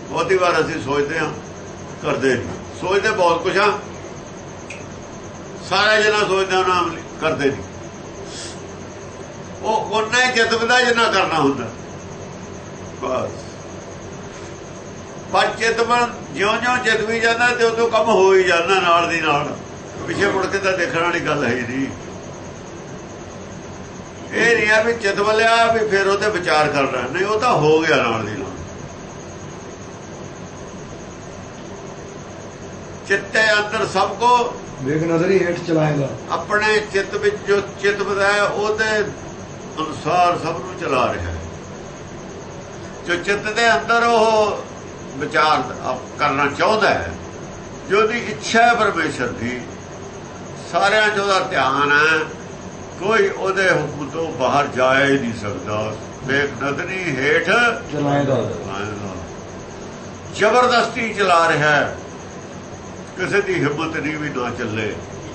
ਬਹੁਤੀ ਵਾਰ ਅਸੀਂ ਸੋਚਦੇ ਹਾਂ, ਕਰਦੇ ਨਹੀਂ। ਸੋਚਦੇ ਬਹੁਤ ਕੁਛ ਆ, ਸਾਰਾ ਜਿੰਨਾ ਸੋਚਦੇ ਉਹਨਾਂ ਕਰਦੇ ਨਹੀਂ। ਉਹ ਉਹਨਾਂ ਹੀ ਚਿਤਵਦਾ ਜਿੰਨਾ ਕਰਨਾ ਹੁੰਦਾ ਬਸ। ਪਰ ਚਿਤਵਨ ਜਿਉਂ-ਜਿਉਂ ਚਿਤਵੀ ਜਾਂਦਾ ਤੇ ਉਦੋਂ ਕੰਮ ਹੋ ਹੀ ਜਾਂਦਾ ਨਾਲ ਦੀ ਨਾਲ। ਪਿੱਛੇ ਮੁੜ ਕੇ ਤਾਂ ਦੇਖਣ ਵਾਲੀ ਗੱਲ ਹੈ ਹੀ ਨਹੀਂ। ਇਹ ਨਹੀਂ ਆ ਵੀ ਚਿਤਵ ਲਿਆ ਵੀ ਫਿਰ ਉਹਤੇ ਵਿਚਾਰ ਕਰਨਾ, ਨਹੀਂ, ਉਹ ਤਾਂ ਹੋ ਗਿਆ ਨਾਲ ਦੀ ਨਾਲ। ਚਿੱਤੇ ਅੰਦਰ ਸਭ ਕੋ ਵੇਖ ਨਜ਼ਰੀ ਹੇਠ ਚਲਾਏਗਾ। ਆਪਣੇ ਚਿੱਤ ਵਿੱਚ ਜੋ ਚਿਤਵਦਾ ਹੈ ਉਹਦੇ ਅਨੁਸਾਰ ਸਭ ਨੂੰ ਚਲਾ ਰਿਹਾ ਹੈ। ਜੋ ਚਿੱਤ ਦੇ ਅੰਦਰ ਉਹ ਵਿਚਾਰ ਕਰਨਾ ਚਾਹੁੰਦਾ ਹੈ, ਜੋ ਦੀ ਇੱਛਾ ਹੈ ਪਰਮੇਸ਼ਰ ਦੀ, ਸਾਰਿਆਂ 'ਚ ਉਹਦਾ ਧਿਆਨ ਹੈ, ਕੋਈ ਉਹਦੇ ਹੁਕਮ ਤੋਂ ਬਾਹਰ ਜਾ ਹੀ ਨਹੀਂ ਸਕਦਾ। ਵੇਖ ਨਜ਼ਰੀ ਹੇਠ ਚਲਾਏਗਾ, ਜ਼ਬਰਦਸਤੀ ਚਲਾ ਰਿਹਾ ਹੈ, ਕਿਸੇ ਦੀ ਹਿੰਮਤ ਨਹੀਂ ਵੀ ਨਾ ਚੱਲੇ।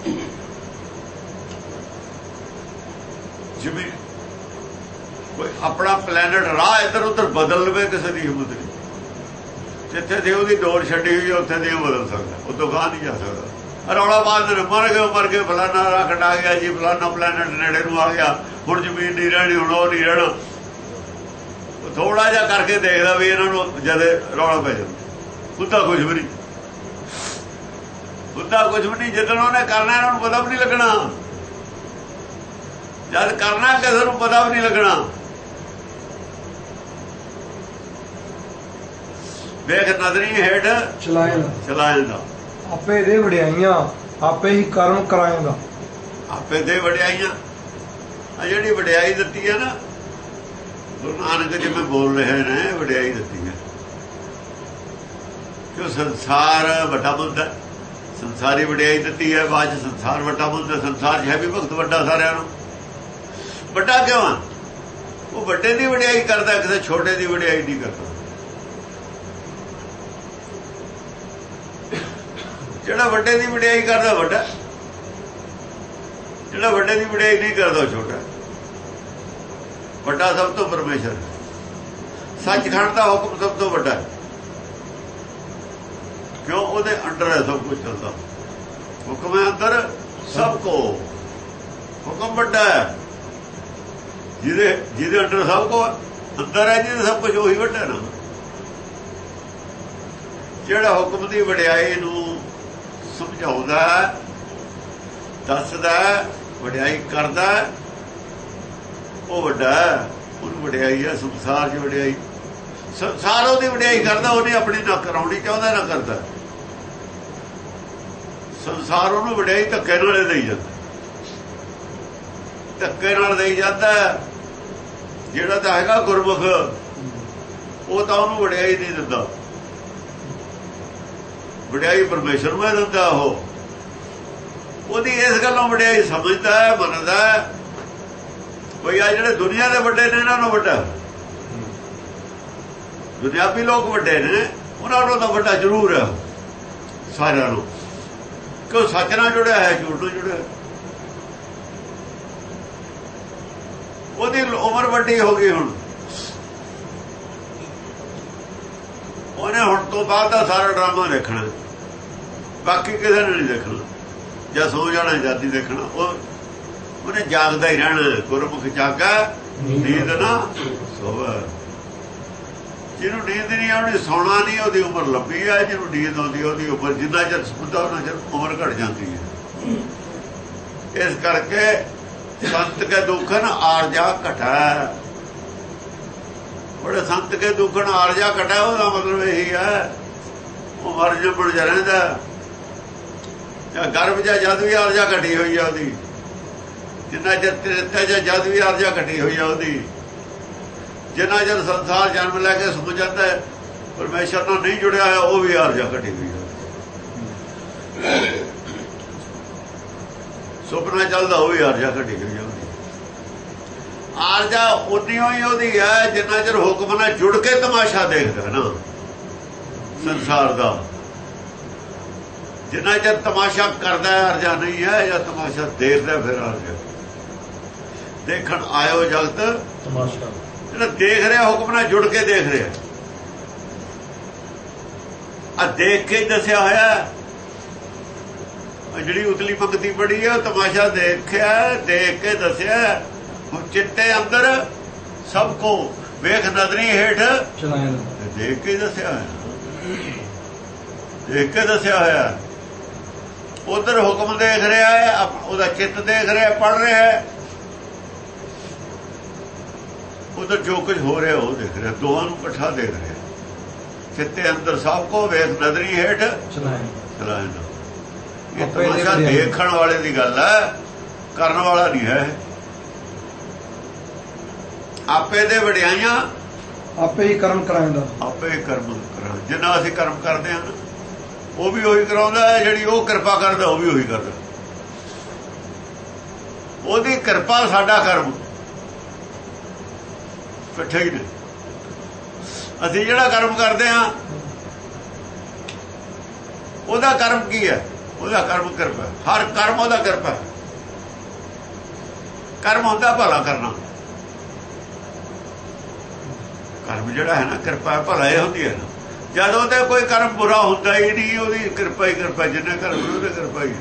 ਜਿਵੇਂ ਕੋਈ ਆਪਣਾ ਪਲੈਨਟ ਰਾਹ ਇੱਧਰ ਉੱਧਰ ਬਦਲ ਲਵੇ, ਕਿਸੇ ਦੀ ਹਿੰਮਤ ਨਹੀਂ। ਜਿੱਥੇ ਦੀ ਉਹਦੀ ਡੋਰ ਛੱਡੀ ਹੋਈ ਉੱਥੇ ਦੀ ਬਦਲ ਸਕਦਾ, ਉਹ ਤੋਂ ਗਾਹ ਨਹੀਂ ਜਾ ਸਕਦਾ। ਰੌਲਾ ਬਾਅਦ ਮਰ ਗਏ ਫਲਾਨਾ ਰਾਕਟ ਆ ਗਿਆ ਜੀ, ਫਲਾਨਾ ਪਲੈਨਟ ਨੇੜੇ ਨੂੰ ਆ ਗਿਆ, ਹੁਣ ਜ਼ਮੀਨ ਨਹੀਂ ਰਹਿਣੀ, ਹੁਣ ਉਹ ਨਹੀਂ ਰਹਿਣਾ। ਥੋੜਾ ਜਿਹਾ ਕਰਕੇ ਦੇਖਦਾ ਵੀ ਇਹਨਾਂ ਨੂੰ ਜਦ ਰੌਲਾ ਪੈ ਜਾਂਦਾ, ਹੁੰਦਾ ਕੁਝ ਵੀ ਨਹੀਂ, ਹੁੰਦਾ ਕੁਝ ਵੀ ਨਹੀਂ। ਜਦੋਂ ਉਹਨੇ ਕਰਨਾ ਇਹਨਾਂ ਨੂੰ ਪਤਾ ਵੀ ਨਹੀਂ ਲੱਗਣਾ, ਜਦ ਕਰਨਾ ਕਿਸੇ ਨੂੰ ਪਤਾ ਵੀ ਨਹੀਂ ਲੱਗਣਾ। ਵੇਖ ਨਜ਼ਰੀ ਹੇਠ ਚਲਾਏਗਾ, ਆਪੇ ਦੇ ਵਡਿਆਈਆਂ ਆਪੇ ਹੀ ਕਰਮ ਕਰਾਏਗਾ। ਆਪੇ ਦੇ ਵਡਿਆਈਆਂ, ਆ ਜਿਹੜੀ ਵਡਿਆਈ ਦਿੱਤੀ ਹੈ ਨਾ ਗੁਰੂ ਨਾਨਕ ਜਿਵੇਂ ਬੋਲ ਰਹੇ ਨੇ, ਵਡਿਆਈ ਦਿੱਤੀ ਹੈ। ਕਿਉਂ ਸੰਸਾਰ ਵੱਡਾ ਮੁੱਦਾ, ਸੰਸਾਰੀ ਵਡਿਆਈ ਦਿੱਤੀ ਹੈ। ਬਾਅਦ 'ਚ ਸੰਸਾਰ ਵੱਡਾ ਮੁੱਦਾ, ਸੰਸਾਰ 'ਚ ਹੈ ਵੀ ਭਗਤ ਵੱਡਾ ਸਾਰਿਆਂ ਨੂੰ। ਵੱਡਾ ਕਿਉਂ ਆ? ਉਹ ਵੱਡੇ ਦੀ ਵਡਿਆਈ ਕਰਦਾ, ਕਿਸੇ ਛੋਟੇ ਦੀ ਵਡਿਆਈ ਨਹੀਂ ਕਰਦਾ। ਜਿਹੜਾ ਵੱਡੇ ਦੀ ਵਡਿਆਈ ਕਰਦਾ ਵੱਡਾ, ਜਿਹੜਾ ਵੱਡੇ ਦੀ ਵਡਿਆਈ ਨਹੀਂ ਕਰਦਾ ਛੋਟਾ। ਵੱਡਾ ਸਭ ਤੋਂ ਪਰਮੇਸ਼ਰ, ਸੱਚਖੰਡ ਦਾ ਹੁਕਮ ਸਭ ਤੋਂ ਵੱਡਾ, ਕਿਉਂ? ਉਹਦੇ ਅੰਡਰ ਹੈ ਸਭ ਕੁਝ ਚੱਲਦਾ। ਹੁਕਮ ਹੈ ਅੰਦਰ ਸਭ ਕੋ, ਹੁਕਮ ਵੱਡਾ ਹੈ। ਜਿਹਦੇ ਅੰਡਰ ਸਭ ਕੋ ਅੰਦਰ ਹੈ, ਜਿਹਦੇ ਸਭ ਕੁਝ ਉਹੀ ਵੱਡਾ ਨਾ। ਜਿਹੜਾ ਹੁਕਮ ਦੀ ਵਡਿਆਈ ਨੂੰ ਸਮਝਾਉਂਦਾ, ਦੱਸਦਾ, ਵਡਿਆਈ ਕਰਦਾ, ਉਹ ਵੱਡਾ। ਉਹਨੂੰ ਵਡਿਆਈ ਹੈ ਸੰਸਾਰ 'ਚ ਵਡਿਆਈ। ਸੰਸਾਰ ਉਹਦੀ ਵਡਿਆਈ ਕਰਦਾ, ਉਹਨੇ ਆਪਣੀ ਨਾ ਕਰਾਉਣੀ ਚਾਹੁੰਦਾ ਨਾ ਕਰਦਾ। ਸੰਸਾਰ ਉਹਨੂੰ ਵਡਿਆਈ ਧੱਕੇ ਨਾਲ ਦੇਈ ਜਾਂਦਾ, ਧੱਕੇ ਨਾਲ ਦੇਈ ਜਾਂਦਾ। ਜਿਹੜਾ ਤਾਂ ਹੈਗਾ ਗੁਰਮੁਖ, ਉਹ ਤਾਂ ਉਹਨੂੰ ਵਡਿਆਈ ਨਹੀਂ ਦਿੰਦਾ। ਵਡਿਆਈ ਪਰਮੇਸ਼ਰ ਨੂੰ ਦਿੰਦਾ। ਉਹ ਉਹਦੀ ਇਸ ਗੱਲੋਂ ਵਡਿਆਈ ਸਮਝਦਾ ਹੈ, ਮੰਨਦਾ ਹੈ। ਕੋਈ ਆ ਜਿਹੜੇ ਦੁਨੀਆ ਦੇ ਵੱਡੇ ਨੇ, ਇਹਨਾਂ ਨੂੰ ਵੱਡਾ, ਦੁਨਿਆਵੀ ਲੋਕ ਵੱਡੇ ਨੇ, ਉਹਨਾਂ ਨੂੰ ਤਾਂ ਵੱਡਾ ਜ਼ਰੂਰ ਹੈ ਸਾਰਿਆਂ ਨੂੰ, ਕਿਉਂ ਸੱਚ ਨਾਲ ਜੁੜਿਆ ਹੈ, ਝੂਠ ਨਾਲ ਜੁੜਿਆ। ਉਹਦੀ ਉਮਰ ਵੱਡੀ ਹੋ ਗਈ, ਹੁਣ ਉਹਨੇ ਹੁਣ ਤੋਂ ਬਾਅਦ ਦਾ ਸਾਰਾ ਡਰਾਮਾ ਦੇਖਣਾ, ਬਾਕੀ ਕਿਸੇ ਨੇ ਨਹੀਂ ਦੇਖਣਾ। ਜਾਂ ਸੋ ਜਾਣਾ ਜਾਤੀ ਦੇਖਣਾ, ਉਹਨੇ ਜਾਗਦਾ ਹੀ ਰਹਿਣਾ। ਗੁਰਮੁਖ ਜਾਗਾ ਨੀਂਦ ਨਾ ਸੋਵੇ। ਜਿਹਨੂੰ ਨੀਂਦ ਨਹੀਂ ਆਉਣੀ, ਸੌਣਾ ਨਹੀਂ, ਉਹਦੀ ਉਮਰ ਲੰਬੀ ਹੈ। ਜਿਹਨੂੰ ਨੀਂਦ ਆਉਂਦੀ, ਉਹਦੀ ਉਮਰ ਜਿੰਨਾ ਚਿਰ ਸੁਣਦਾ ਉਹਨਾਂ ਚਿਰ ਉਮਰ ਘਟ ਜਾਂਦੀ ਹੈ। ਇਸ ਕਰਕੇ ਸੰਤ ਕੇ ਦੁੱਖਨ ਆਰਜਾ ਘਟਾ। ਬੜੇ ਸੰਤ ਕੇ ਦੁੱਖਨ ਆਰਜਾ ਘਟਾ, ਉਹਦਾ ਮਤਲਬ ਇਹੀ ਹੈ ਉਹ ਮਰ ਜੰਮਣ ਜਾ ਰਹਿੰਦਾ। ਜਾਂ ਗਰਭ ਜਾਂ ਜਦ ਵੀ ਆਰਜਾ ਘਟੀ ਹੋਈ ਆ ਉਹਦੀ, ਜਿੰਨਾ ਚਿਰ ਤ੍ਰਿਤਿਆ ਜਾਂ ਜਦ ਵੀ ਆਰਜਾ ਘਟੀ ਹੋਈ ਆ ਉਹਦੀ। ਜਿੰਨਾ ਚਿਰ ਸੰਸਾਰ ਜਨਮ ਲੈ ਕੇ ਸੁਣ ਜਾਂਦਾ ਹੈ, ਪਰਮੇਸ਼ਰ ਨਾਲ ਨਹੀਂ ਜੁੜਿਆ ਹੋਇਆ, ਉਹ ਵੀ ਆਰਜਾ ਘਟੀ ਹੋਈ ਆ। ਸੁਪਨਾ ਚੱਲਦਾ, ਉਹ ਵੀ ਆਰਜਾ ਘਟੀ ਹੋਈ ਆ ਉਹਦੀ। ਆਰਜਾ ਉਨੀ ਹੀ ਉਹਦੀ ਹੈ ਜਿੰਨਾ ਚਿਰ ਹੁਕਮ ਨਾਲ ਜੁੜ ਕੇ ਤਮਾਸ਼ਾ ਦੇਖਦਾ ਨਾ ਸੰਸਾਰ ਦਾ। ਜਿੰਨਾ ਚਿਰ ਤਮਾਸ਼ਾ ਕਰਦਾ ਆਰਜਾ ਨਹੀਂ ਹੈ, ਜਾਂ ਤਮਾਸ਼ਾ ਦੇਖਦਾ ਫਿਰ ਆਰਜਾ। ਦੇਖਣ ਆਇਓ ਜਗਤ ਤਮਾਸ਼ਾ, ਜਿਹੜਾ ਦੇਖ ਰਿਹਾ ਹੁਕਮ ਨਾਲ ਜੁੜ ਕੇ ਦੇਖ ਰਿਹਾ। ਆ ਦੇਖ ਕੇ ਦੱਸਿਆ ਹੋਇਆ। ਜਿਹੜੀ ਉਤਲੀ ਪੰਕਤੀ ਪੜੀ ਹੈ ਤਮਾਸ਼ਾ ਦੇਖਿਆ, ਦੇਖ ਕੇ ਦੱਸਿਆ। ਹੁਣ ਚਿੱਤੇ ਅੰਦਰ ਸਭ ਕੋ ਵੇਖ ਨਦਰੀ ਹੇਠ ਦੇਖ ਕੇ ਦੱਸਿਆ ਹੋਇਆ, ਦੇਖ ਕੇ ਦੱਸਿਆ ਹੋਇਆ। ਉਧਰ ਹੁਕਮ ਦੇਖ ਰਿਹਾ ਹੈ, ਉਹਦਾ ਚਿੱਤ ਦੇਖ ਰਿਹਾ, ਪੜ ਰਿਹਾ ਹੈ। ਉਧਰ ਜੋ ਕੁਝ ਹੋ ਰਿਹਾ ਉਹ ਦੇਖ ਰਿਹਾ, ਦੋਵਾਂ ਨੂੰ ਇਕੱਠਾ ਦੇਖ ਰਿਹਾ। ਚਿੱਤੇ ਅੰਦਰ ਸਭ ਕੋ ਵੇਖ ਨਦਰੀ ਹੇਠ ਚਲਾਏ। ਇਹ ਤਮਾਸ਼ਾ ਦੇਖਣ ਵਾਲੇ ਦੀ ਗੱਲ ਹੈ, ਕਰਨ ਵਾਲਾ ਨਹੀਂ ਹੈ। ਆਪੇ ਦੇ ਵਡਿਆਈਆਂ ਆਪੇ ਹੀ ਕਰਮ ਕਰਾਉਂਦਾ, ਆਪੇ ਹੀ ਕਰਮ ਕਰਾਂ। ਜਿੰਨਾ ਅਸੀਂ ਕਰਮ ਕਰਦੇ ਹਾਂ ਉਹ ਵੀ ਉਹੀ ਕਰਾਉਂਦਾ ਹੈ, ਜਿਹੜੀ ਉਹ ਕਿਰਪਾ ਕਰਦਾ ਉਹ ਵੀ ਉਹੀ ਕਰਦਾ। ਉਹਦੀ ਕਿਰਪਾ ਸਾਡਾ ਕਰਮ ਇਕੱਠੇ ਹੀ ਨੇ। ਅਸੀਂ ਜਿਹੜਾ ਕਰਮ ਕਰਦੇ ਹਾਂ ਉਹਦਾ ਕਰਮ ਕੀ ਹੈ? ਉਹਦਾ ਕਰਮ ਕਿਰਪਾ। ਹਰ ਕਰਮ ਉਹਦਾ ਕਿਰਪਾ। ਕਰਮ ਹੁੰਦਾ ਭਲਾ ਕਰਨਾ, ਕਰਮ ਜਿਹੜਾ ਹੈ ਨਾ ਕਿਰਪਾ ਭਲਾ ਇਹ ਹੁੰਦੀ ਹੈ ਨਾ। ਜਦੋਂ ਤੇ ਕੋਈ ਕਰਮ ਬੁਰਾ ਹੁੰਦਾ ਹੀ ਨਹੀਂ, ਉਹਦੀ ਕਿਰਪਾ ਹੀ ਕਿਰਪਾ। ਜਿੰਨੇ ਕਰਮ ਉਹਦੇ ਕਿਰਪਾ ਹੀ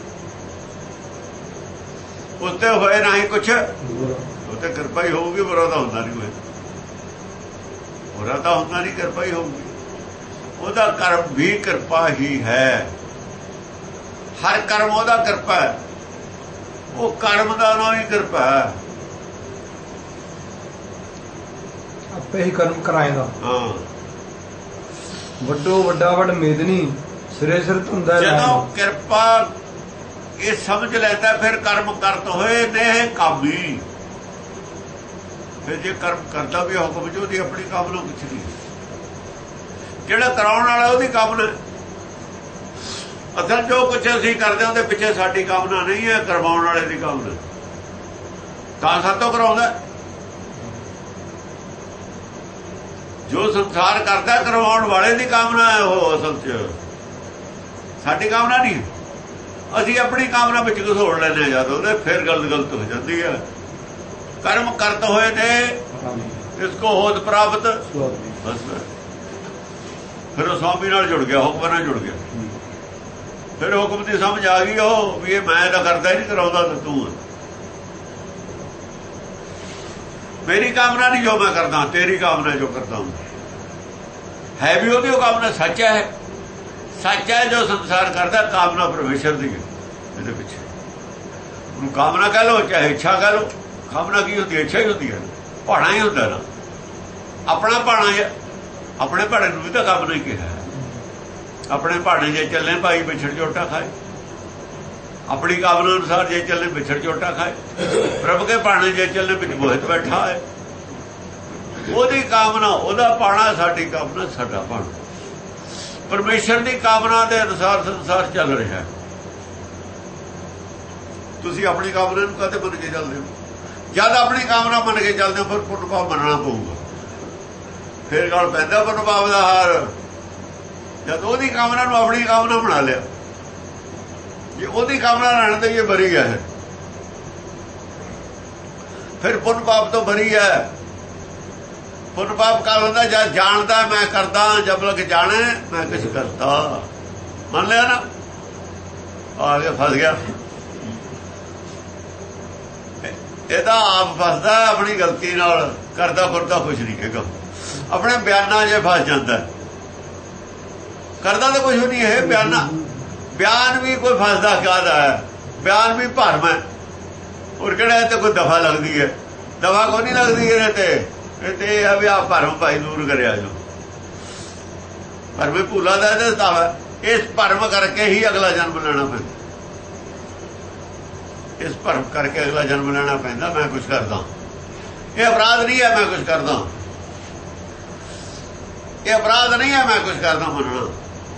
ਉੱਤੇ ਹੋਏ ਨਾ ਹੀ ਕੁਛ, ਉੱਤੇ ਕਿਰਪਾ ਹੀ ਹੋਊਗੀ। ਬੁਰਾ ਤਾਂ ਹੁੰਦਾ ਨਹੀਂ, ਹੋਏ ਬੁਰਾ ਤਾਂ ਹੁੰਦਾ ਨਹੀਂ, ਕਿਰਪਾ ਹੀ ਹੋਊਗੀ। ਉਹਦਾ ਕਰਮ ਵੀ ਕਿਰਪਾ ਹੀ ਹੈ। ਹਰ ਕਰਮ ਉਹਦਾ ਕਿਰਪਾ ਹੈ। ਉਹ ਕਰਮ ਦਾ ਨਾਮ ਹੀ ਕਿਰਪਾ ਹੈ। ਆਪੇ ਹੀ ਕਰਮ ਕਰਾਏਗਾ। ਹਾਂ, ਵੱਡੋ ਵੱਡਾ ਵੱਡ ਮੇਦਨੀ ਸਿਰੇ ਸਿਰ ਧੁੰਦਾ। ਜਦੋਂ ਕਿਰਪਾ ਇਹ ਸਮਝ ਲੈਂਦਾ ਫਿਰ ਕਰਮ ਕਰਤ ਹੋਏ ਨੇ ਕਾਬੀ। ਫਿਰ ਜੇ ਕਰਮ ਕਰਦਾ ਵੀ ਹੁਕਮ ਚ ਉਹਦੀ ਆਪਣੀ ਕਾਬਲੋਂ ਕੁਛ ਨਹੀਂ। ਜਿਹੜਾ ਕਰਾਉਣ ਵਾਲਾ ਉਹਦੀ ਕਾਬਲ। ਅਸਲ ਜੋ ਕੁਛ ਅਸੀਂ ਕਰਦੇ ਉਹਦੇ ਪਿੱਛੇ ਸਾਡੀ ਕਾਮਨਾ ਨਹੀਂ ਹੈ, ਕਰਵਾਉਣ ਵਾਲੇ ਦੀ ਕਾਮਨਾ। ਤਾਂ ਸਾਤੋਂ ਕਰਾਉਂਦਾ। ਜੋ ਸੰਸਾਰ ਕਰਦਾ ਕਰਵਾਉਣ ਵਾਲੇ ਦੀ ਕਾਮਨਾ ਹੈ। ਉਹ ਅਸਲ 'ਚ ਸਾਡੀ ਕਾਮਨਾ ਨਹੀਂ। ਅਸੀਂ ਆਪਣੀ ਕਾਮਨਾ ਵਿੱਚ ਘਸੋੜ ਲੈਂਦੇ ਹਾਂ ਜਦ ਉਹਦੇ, ਫਿਰ ਗੱਲ ਗਲਤ ਹੋ ਜਾਂਦੀ ਹੈ। ਕਰਮ ਕਰਤ ਹੋਏ ਨੇ ਇਸ ਕੋ ਹੋਦ ਪ੍ਰਾਪਤ। ਬਸ ਫਿਰ ਉਹ ਸਵਾਮੀ ਨਾਲ ਜੁੜ ਗਿਆ, ਹੁਕਮ ਨਾਲ ਜੁੜ ਗਿਆ। ਫਿਰ ਹੁਕਮ ਦੀ ਸਮਝ ਆ ਗਈ ਉਹ ਵੀ ਇਹ ਮੈਂ ਤਾਂ ਕਰਦਾ ਹੀ ਨਹੀਂ, ਕਰਾਉਂਦਾ ਤਾਂ ਤੂੰ। ਮੇਰੀ ਕਾਮਨਾ ਨਹੀਂ ਜੋ ਮੈਂ ਕਰਦਾ, ਤੇਰੀ ਕਾਮਨਾ ਜੋ ਕਰਦਾ ਹੂੰ। ਹੈ ਵੀ ਉਹਦੀ ਉਹ ਕਾਮਨਾ ਸੱਚ ਹੈ। ਸੱਚ ਹੈ ਜੋ ਸੰਸਾਰ ਕਰਦਾ, ਕਾਮਨਾ ਪਰਮੇਸ਼ਰ ਦੀ ਹੈ। ਇਹਦੇ ਪਿੱਛੇ ਉਹਨੂੰ ਕਾਮਨਾ ਕਹਿ ਲਓ ਚਾਹੇ ਇੱਛਾ ਕਹਿ ਲਓ। ਕਾਮਨਾ ਕੀ ਹੁੰਦੀ? ਇੱਛਾ ਹੀ ਹੁੰਦੀ ਹੈ। ਭਾਣਾ ਹੀ ਹੁੰਦਾ ਨਾ, ਆਪਣਾ ਭਾਣਾ। ਆਪਣੇ ਭਾਣੇ ਨੂੰ ਵੀ ਤਾਂ ਕਾਮਨਾ ਹੀ ਕਿਹਾ। ਆਪਣੇ ਭਾਣੇ ਜੇ ਚੱਲੇ ਭਾਈ ਵਿਛੜ ਝੋਟਾ ਖਾਏ। ਆਪਣੀ ਕਾਮਨਾ ਅਨੁਸਾਰ ਜੇ ਚੱਲੇ ਵਿਛੜ ਝੋਟਾ ਖਾਏ। ਪ੍ਰਭ ਕੇ ਭਾਣੇ ਜੇ ਚੱਲੇ ਵਿੱਚ ਮੋਹਿਤ ਬੈਠਾ ਹੈ। ਉਹਦੀ ਕਾਮਨਾ ਉਹਦਾ ਭਾਣਾ, ਸਾਡੀ ਕਾਮਨਾ ਸਾਡਾ ਭਾਣਾ। ਪਰਮੇਸ਼ਰ ਦੀ ਕਾਮਨਾ ਦੇ ਅਨੁਸਾਰ ਸੰਸਾਰ ਚੱਲ ਰਿਹਾ। ਤੁਸੀਂ ਆਪਣੀ ਕਾਮਨਾ ਨੂੰ ਕਦੇ ਮੰਨ ਕੇ ਚੱਲਦੇ ਹੋ? ਜਦ ਆਪਣੀ ਕਾਮਨਾ ਮੰਨ ਕੇ ਚੱਲਦੇ ਹੋ ਫਿਰ ਪੁੰਨ ਪਾਪ ਮੰਨਣਾ ਪਊਗਾ। ਫਿਰ ਗੱਲ ਪੈਂਦਾ ਪੁੰਨ ਪਾਪ ਦਾ ਹਾਰ। ਜਦ ਉਹਦੀ ਕਾਮਨਾ ਨੂੰ ਆਪਣੀ ਕਾਮਨਾ ਬਣਾ ਲਿਆ, ਜੇ ਉਹਦੀ ਕਾਮਨਾ ਰਹਿਣ ਤੇ ਇਹ ਬਰੀ ਹੈ, ਫਿਰ ਪੁੰਨ ਪਾਪ ਤੋਂ ਬਰੀ ਹੈ। ਪੁੰਨ ਪਾਪ ਕਾਲ ਹੁੰਦਾ ਜਦ ਜਾਣਦਾ ਮੈਂ ਕਰਦਾ, ਜਦ ਲਗ ਜਾਣੇ ਮੈਂ ਕੁਛ ਕਰਦਾ। ਮੰਨ ਲਿਆ ਨਾ, ਆ ਗਿਆ, ਫਸ ਗਿਆ। ਇਹਦਾ ਆਪ ਫਸਦਾ ਆਪਣੀ ਗਲਤੀ ਨਾਲ। ਕਰਦਾ ਫਿਰਦਾ ਕੁਛ ਨਹੀਂ ਹੈਗਾ। ਆਪਣੇ ਬਿਆਨਾਂ 'ਚ ਫਸ ਜਾਂਦਾ। ਕਰਦਾ ਤਾਂ ਕੁਛ ਨਹੀਂ ਹੈ। ਬਿਆਨ ਵੀ ਕੋਈ ਫਸਦਾ ਕਾਹਦਾ ਹੈ? ਬਿਆਨ ਵੀ ਭਰਮ ਹੈ। ਹੋਰ ਕਿਹੜਾ ਇਹ ਤੇ ਕੋਈ ਦਫਾ ਲੱਗਦੀ ਹੈ? ਦਫਾ ਕੋਈ ਨਹੀਂ ਲੱਗਦੀ ਇਹਦੇ ਤੇ। ਇਹ ਤੇ ਇਹ ਆ ਵੀ ਆਪ ਭਰਮ ਭਾਈ ਦੂਰ ਕਰਿਆ ਜੋ। ਭਰਮੇ ਭੂਲਾ ਦਾ ਇਹਦੇ ਦਾਵਾ। ਇਸ ਭਰਮ ਕਰਕੇ ਹੀ ਅਗਲਾ ਜਨਮ ਲੈਣਾ ਪੈਂਦਾ। ਇਸ ਭਰਮ ਕਰਕੇ ਅਗਲਾ ਜਨਮ ਲੈਣਾ ਪੈਂਦਾ। ਮੈਂ ਕੁਛ ਕਰਦਾ, ਇਹ ਅਪਰਾਧ ਨਹੀਂ ਹੈ। ਮੈਂ ਕੁਛ ਕਰਦਾ, ਇਹ ਅਪਰਾਧ ਨਹੀਂ ਹੈ। ਮੈਂ ਕੁਛ ਕਰਦਾ ਮੰਨਣਾ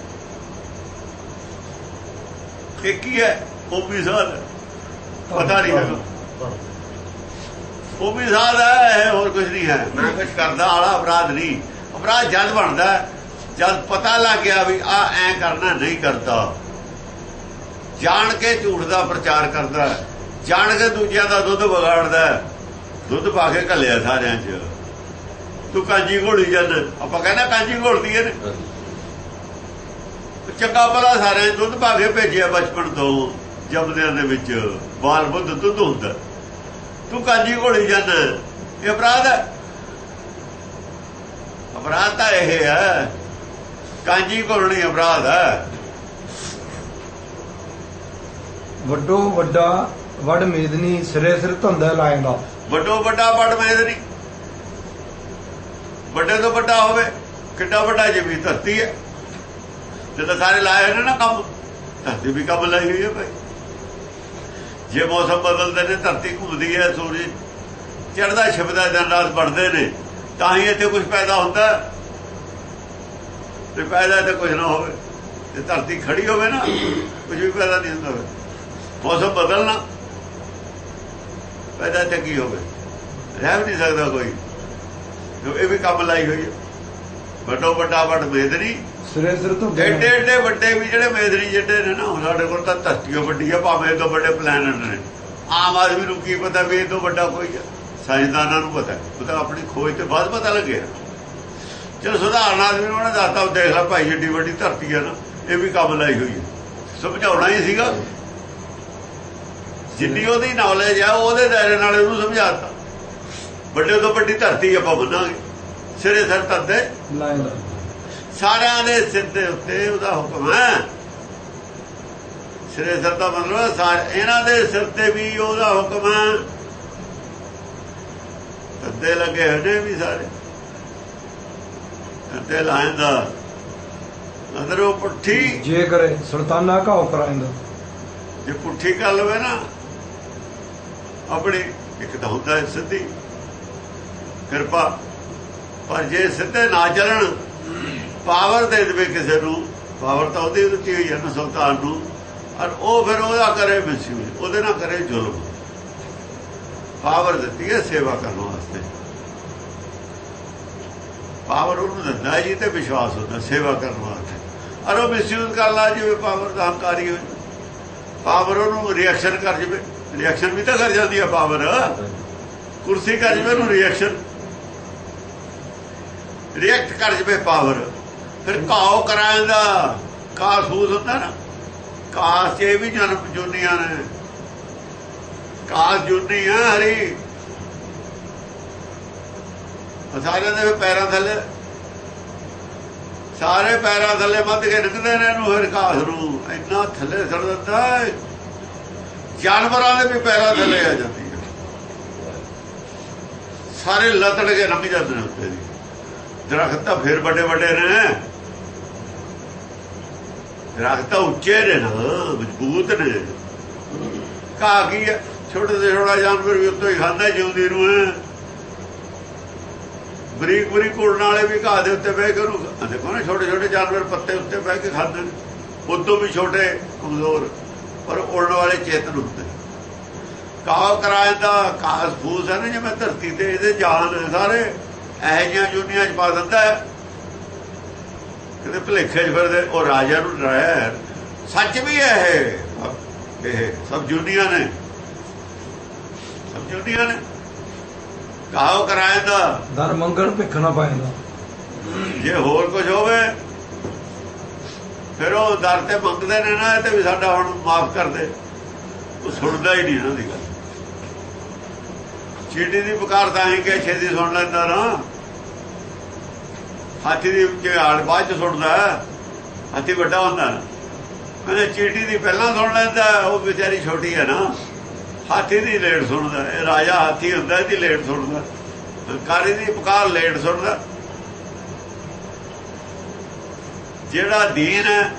ਇਹ ਕੀ ਹੈ? ਉਹ ਵੀ ਸਾਧ ਪਤਾ ਨਹੀਂ ਹੈਗਾ। ਉਹ ਵੀ ਸਾਧ ਹੈ, ਹੋਰ ਕੁਛ ਨਹੀਂ ਹੈ। ਮੈਂ ਕੁਛ ਕਰਦਾ ਵਾਲਾ ਅਪਰਾਧ ਨਹੀਂ। ਅਪਰਾਧ ਜਦ ਬਣਦਾ ਜਦ ਪਤਾ ਲੱਗ ਗਿਆ ਵੀ ਆ ਐ ਕਰਨਾ ਨਹੀਂ ਕਰਦਾ। ਜਾਣ ਕੇ ਝੂਠ ਦਾ ਪ੍ਰਚਾਰ ਕਰਦਾ, ਜਾਣ ਕੇ ਦੂਜਿਆਂ ਦਾ ਦੁੱਧ ਵਿਗਾੜਦਾ। ਦੁੱਧ ਪਾ ਕੇ ਘੱਲਿਆ ਸਾਰਿਆਂ 'ਚ। ਤੂੰ ਕਾਂਜੀ ਘੋਲੀ ਜਨ, ਆਪਾਂ ਕਹਿੰਦਾ ਕਾਂਜੀ ਘੋਲਦੀ ਹੈ। ਚੰਗਾ ਭਲਾ ਸਾਰਿਆਂ ਦੁੱਧ ਪਾ ਕੇ ਭੇਜਿਆ ਬਚਪਨ ਤੋਂ ਜੰਮਦਿਆਂ ਦੇ ਵਿੱਚ ਬਾਲ ਬੁੱਧ ਦੁੱਧ ਹੁੰਦਾ, ਤੂੰ ਕਾਂਜੀ ਘੋਲੀ ਜਾਂਦਾ, ਇਹ ਅਪਰਾਧ ਹੈ। ਅਪਰਾਧ ਤਾਂ ਇਹ ਹੈ, ਕਾਂਜੀ ਘੋਲਣੀ ਅਪਰਾਧ ਹੈ। ਵੱਡੋ ਵੱਡਾ ਵੜ ਮੇਦਨੀ ਸਿਰੇ ਸਿਰ ਧੰਦਾ ਲਾਏਗਾ। ਵੱਡੋ ਵੱਡਾ ਵੜ ਮੇਦਨੀ, ਵੱਡੇ ਤੋਂ ਵੱਡਾ ਹੋਵੇ, ਕਿੱਡਾ ਵੱਡਾ ਜਿਵੇਂ ਧਰਤੀ ਹੈ। ਜਦੋਂ ਸਾਰੇ ਲਾਏ ਨੇ ਨਾ ਕੰਮ, ਧਰਤੀ ਵੀ ਕੰਮ ਲਾਈ ਹੋਈ ਹੈ ਭਾਈ। ਜੇ ਮੌਸਮ ਬਦਲਦੇ ਨੇ, ਧਰਤੀ ਘੁੰਮਦੀ ਹੈ, ਸੂਰਜ ਚੜ੍ਹਦਾ ਛਿਪਦਾ, ਦਿਨ ਰਾਤ बढ़ਦੇ ਨੇ, ਤਾਂ ਹੀ ਇੱਥੇ ਕੁਝ ਪੈਦਾ ਹੁੰਦਾ। ਤੇ ਪੈਦਾ ਤੇ ਕੁਝ ਨਾ ਹੋਵੇ, ਤੇ ਧਰਤੀ ਖੜੀ ਹੋਵੇ ਨਾ, ਕੁਝ ਵੀ ਪੈਦਾ ਨਹੀਂ ਹੁੰਦਾ। ਮੌਸਮ ਬਦਲਣਾ, ਪੈਦਾ ਤੇ ਕੀ ਹੋਵੇ, ਰਹਿ ਵੀ ਨਹੀਂ ਸਕਦਾ ਕੋਈ। ਇਹ ਵੀ ਕੰਮ ਲਾਈ ਹੋਈ ਹੈ। ਵੱਡੋ ਵੱਡਾ ਵੱਡ ਮੇਦਨੀ ਸਿਰੇ ਸਿਰ ਤੋਂ ਏਡੇ ਏਡੇ ਵੱਡੇ ਵੀ ਜਿਹੜੇ ਮੇਦਨੀ ਜਿਹੜੇ ਨੇ ਨਾ, ਸਾਡੇ ਕੋਲ ਤਾਂ ਧਰਤੀਓ ਵੱਡੀ ਆ, ਭਾਵੇਂ ਇਹ ਤੋਂ ਵੱਡੇ ਪਲੈਨਟ ਨੇ। ਆਮ ਆਦਮੀ ਨੂੰ ਕੀ ਪਤਾ ਵੀ ਇਹ ਤੋਂ ਵੱਡਾ ਕੋਈ ਆ, ਸਾਇੰਸਦਾਨਾਂ ਨੂੰ ਪਤਾ, ਉਹ ਤਾਂ ਆਪਣੀ ਖੋਜ ਤੇ ਬਾਅਦ ਪਤਾ ਲੱਗਿਆ। ਚਲੋ ਸਧਾਰਨ ਆਦਮੀ ਨੂੰ ਉਹਨੇ ਦੱਸਤਾ, ਉਹ ਦੇਖ ਲਾ ਭਾਈ ਏਡੀ ਵੱਡੀ ਧਰਤੀ ਆ ਨਾ, ਇਹ ਵੀ ਕੰਮ ਲਾਈ ਹੋਈ ਹੈ। ਸਮਝਾਉਣਾ ਹੀ ਸੀਗਾ, ਜਿੰਨੀ ਉਹਦੀ ਨੌਲੇਜ ਆ ਉਹਦੇ ਦਾਇਰੇ ਨਾਲ ਉਹਨੂੰ ਸਮਝਾਤਾ। ਵੱਡੇ ਤੋਂ ਵੱਡੀ ਧਰਤੀ ਆਪਾਂ ਮੰਨਾਂਗੇ, ਸਿਰੇ ਸਿਰ ਧਰਦੇ ਸਾਰਿਆਂ ਦੇ ਸਿਰ ਦੇ ਉੱਤੇ ਉਹਦਾ ਹੁਕਮ ਹੈ। ਸਿਰੇ ਸਿਰ ਦਾ ਮਤਲਬ ਇਹਨਾਂ ਦੇ ਸਿਰ ਤੇ ਵੀ ਉਹਦਾ ਹੁਕਮ ਹੈ। ਧੱਦੇ ਲੱਗੇ ਹਟੇ ਵੀ ਸਾਰੇ, ਧੱਦੇ ਲਾਇੰਦਾ ਅੰਦਰੋਂ ਪੁੱਠੀ ਜੇ ਕਰੇ ਸੁਲਤਾਨਾ ਘਾਉ ਕਰਾਇੰਦਾ। ਜੇ ਪੁੱਠੀ ਕਰ ਲਵੇ ਨਾ ਆਪਣੀ, ਇੱਕ ਤਾਂ ਹੁੰਦਾ ਸਿੱਧੀ ਕਿਰਪਾ, ਪਰ ਜੇ ਸਿੱਧੇ ਨਾ ਚੱਲਣ, ਪਾਵਰ ਦੇ ਦੇਵੇ ਕਿਸੇ ਨੂੰ, ਪਾਵਰ ਤਾਂ ਉਹਦੀ ਦਿੱਤੀ ਹੋਈ ਹੈ ਨਾ ਸੁਲਤਾਨ ਨੂੰ, ਔਰ ਉਹ ਫਿਰ ਉਹਦਾ ਕਰੇ ਮਿਸਯੂਜ਼, ਉਹਦੇ ਨਾਲ ਕਰੇ ਜ਼ੁਲਮ। ਪਾਵਰ ਦਿੱਤੀ ਹੈ ਸੇਵਾ ਕਰਨ ਵਾਸਤੇ, ਪਾਵਰ ਉਹਨੂੰ ਦਿੰਦਾ ਜੀ, ਤੇ ਵਿਸ਼ਵਾਸ ਹੁੰਦਾ ਸੇਵਾ ਕਰਨ ਵਾਸਤੇ। ਔਰ ਉਹ ਮਿਸਯੂਜ਼ ਕਰ ਲਾ ਜਿਵੇਂ ਪਾਵਰ ਦਾ ਹੰਕਾਰੀ ਹੋ, ਪਾਵਰ ਉਹਨੂੰ ਰਿਐਕਸ਼ਨ ਕਰ ਜਾਵੇ। ਰਿਐਕਸ਼ਨ ਵੀ ਤਾਂ ਕਰ ਜਾਂਦੀ ਹੈ ਪਾਵਰ, ਕੁਰਸੀ ਕਰ ਜਾਵੇ ਉਹਨੂੰ ਰਿਐਕਸ਼ਨ, ਰਿਐਕਟ ਕਰ ਜਾਵੇ ਪਾਵਰ। ਫਿਰ ਘਾਉ ਕਰਾਉਣ ਦਾ ਕਾਸ ਫੂਸ ਹੁੰਦਾ ਨਾ, ਕਾਸ ਚ ਇਹ ਵੀ ਜਨਮ ਜੁਨੀਆਂ ਨੇ, ਕਾਸ ਜੁਨੀ ਆ ਹਰੀ ਸਾਰਿਆਂ ਦੇ ਪੈਰਾਂ ਥੱਲੇ, ਸਾਰੇ ਪੈਰਾਂ ਥੱਲੇ ਮੱਧ ਕੇ ਨਿਕਲਦੇ ਨੇ ਇਹਨੂੰ। ਫਿਰ ਕਾਸ ਨੂੰ ਇੰਨਾ ਥੱਲੇ ਸੜ ਦਿੰਦਾ, ਜਾਨਵਰਾਂ ਦੇ ਵੀ ਪੈਰਾਂ ਥੱਲੇ ਆ ਜਾਂਦੀ ਹੈ, ਸਾਰੇ ਲਤੜ ਕੇ ਲੰਘ ਜਾਂਦੇ ਨੇ ਉੱਤੇ ਦੀ। ਦਰਖਤ ਤਾਂ ਫਿਰ ਵੱਡੇ ਵੱਡੇ ਨੇ, ਦਰਖਤ ਤਾਂ ਉੱਚੇ ਨੇ ਨਾ, ਮਜ਼ਬੂਤ ਨੇ। ਘਾਹ ਕੀ ਹੈ, ਛੋਟੇ ਤੋਂ ਛੋਟਾ ਜਾਨਵਰ ਵੀ ਉੱਤੋਂ ਹੀ ਖਾਂਦਾ ਜਿਉਂਦੀ ਨੂੰ। ਬਰੀਕ ਬਰੀਕ ਉੜਨ ਵਾਲੇ ਵੀ ਘਾਹ ਦੇ ਉੱਤੇ ਬਹਿ ਕੇ ਉਹਨੂੰ ਦੇਖੋ ਨਾ, ਛੋਟੇ ਛੋਟੇ ਜਾਨਵਰ ਪੱਤੇ ਉੱਤੇ ਬਹਿ ਕੇ ਖਾਂਦੇ ਨੇ, ਉਦੋਂ ਵੀ ਛੋਟੇ ਕਮਜ਼ੋਰ, ਪਰ ਉੜਨ ਵਾਲੇ ਚੇਤਨ ਹੁੰਦੇ। ਕਾਹ ਕਰਾਏ ਦਾ ਕਾਸ ਫੂਸ ਹੈ ਨਾ, ਜਿਵੇਂ ਧਰਤੀ ਤੇ ਇਹਦੇ ਜਾਨ ਸਾਰੇ ਇਹੋ ਜਿਹੀਆਂ ਜੁਨੀਆਂ ਚ ਪਾ ਦਿੰਦਾ ਹੈ। ਕਿਤੇ ਭੁਲੇਖੇ ਚ ਫਿਰਦੇ, ਉਹ ਰਾਜਾ ਨੂੰ ਡਰਾਇਆ, ਸੱਚ ਵੀ ਹੈ ਇਹ ਸਭ ਜੁਨੀਆਂ ਨੇ, ਸਭ ਜੁਨੀਆਂ ਨੇ। ਕਾਹ ਕਰਾਏ ਦਾ ਦਰ ਮੰਗਣ ਭਿੱਖ ਨਾ ਪਾਇੰਦਾ। ਜੇ ਹੋਰ ਕੁਝ ਹੋਵੇ ਫਿਰ ਉਹ ਦਰ ਤੇ ਮੰਗਦੇ ਨੇ ਨਾ, ਤੇ ਵੀ ਸਾਡਾ ਹੁਣ ਮਾਫ ਕਰ ਦੇ, ਉਹ ਸੁਣਦਾ ਹੀ ਨਹੀਂ ਇਹਨਾਂ ਦੀ ਗੱਲ। ਚੀਟੀ ਦੀ ਪੁਕਾਰ ਤਾਂ ਹੀ ਕਿ ਛੇਤੀ ਸੁਣ ਲੈਂਦਾ ਨਾ, ਹਾਥੀ ਦੀ ਝਾੜ ਬਾਅਦ ਚ ਸੁਣਦਾ, ਹਾਥੀ ਵੱਡਾ ਹੁੰਦਾ ਨਾ, ਕਹਿੰਦੇ ਚੀਟੀ ਦੀ ਪਹਿਲਾਂ ਸੁਣ ਲੈਂਦਾ, ਉਹ ਵਿਚਾਰੀ ਛੋਟੀ ਹੈ ਨਾ, ਹਾਥੀ ਦੀ ਲੇਟ ਸੁਣਦਾ। ਇਹ ਰਾਜਾ ਹਾਥੀ ਹੁੰਦਾ, ਇਹਦੀ ਲੇਟ ਸੁਣਦਾ, ਕਾਰੀ ਦੀ ਪੁਕਾਰ ਲੇਟ ਸੁਣਦਾ। ਜਿਹੜਾ ਦੀਨ ਹੈ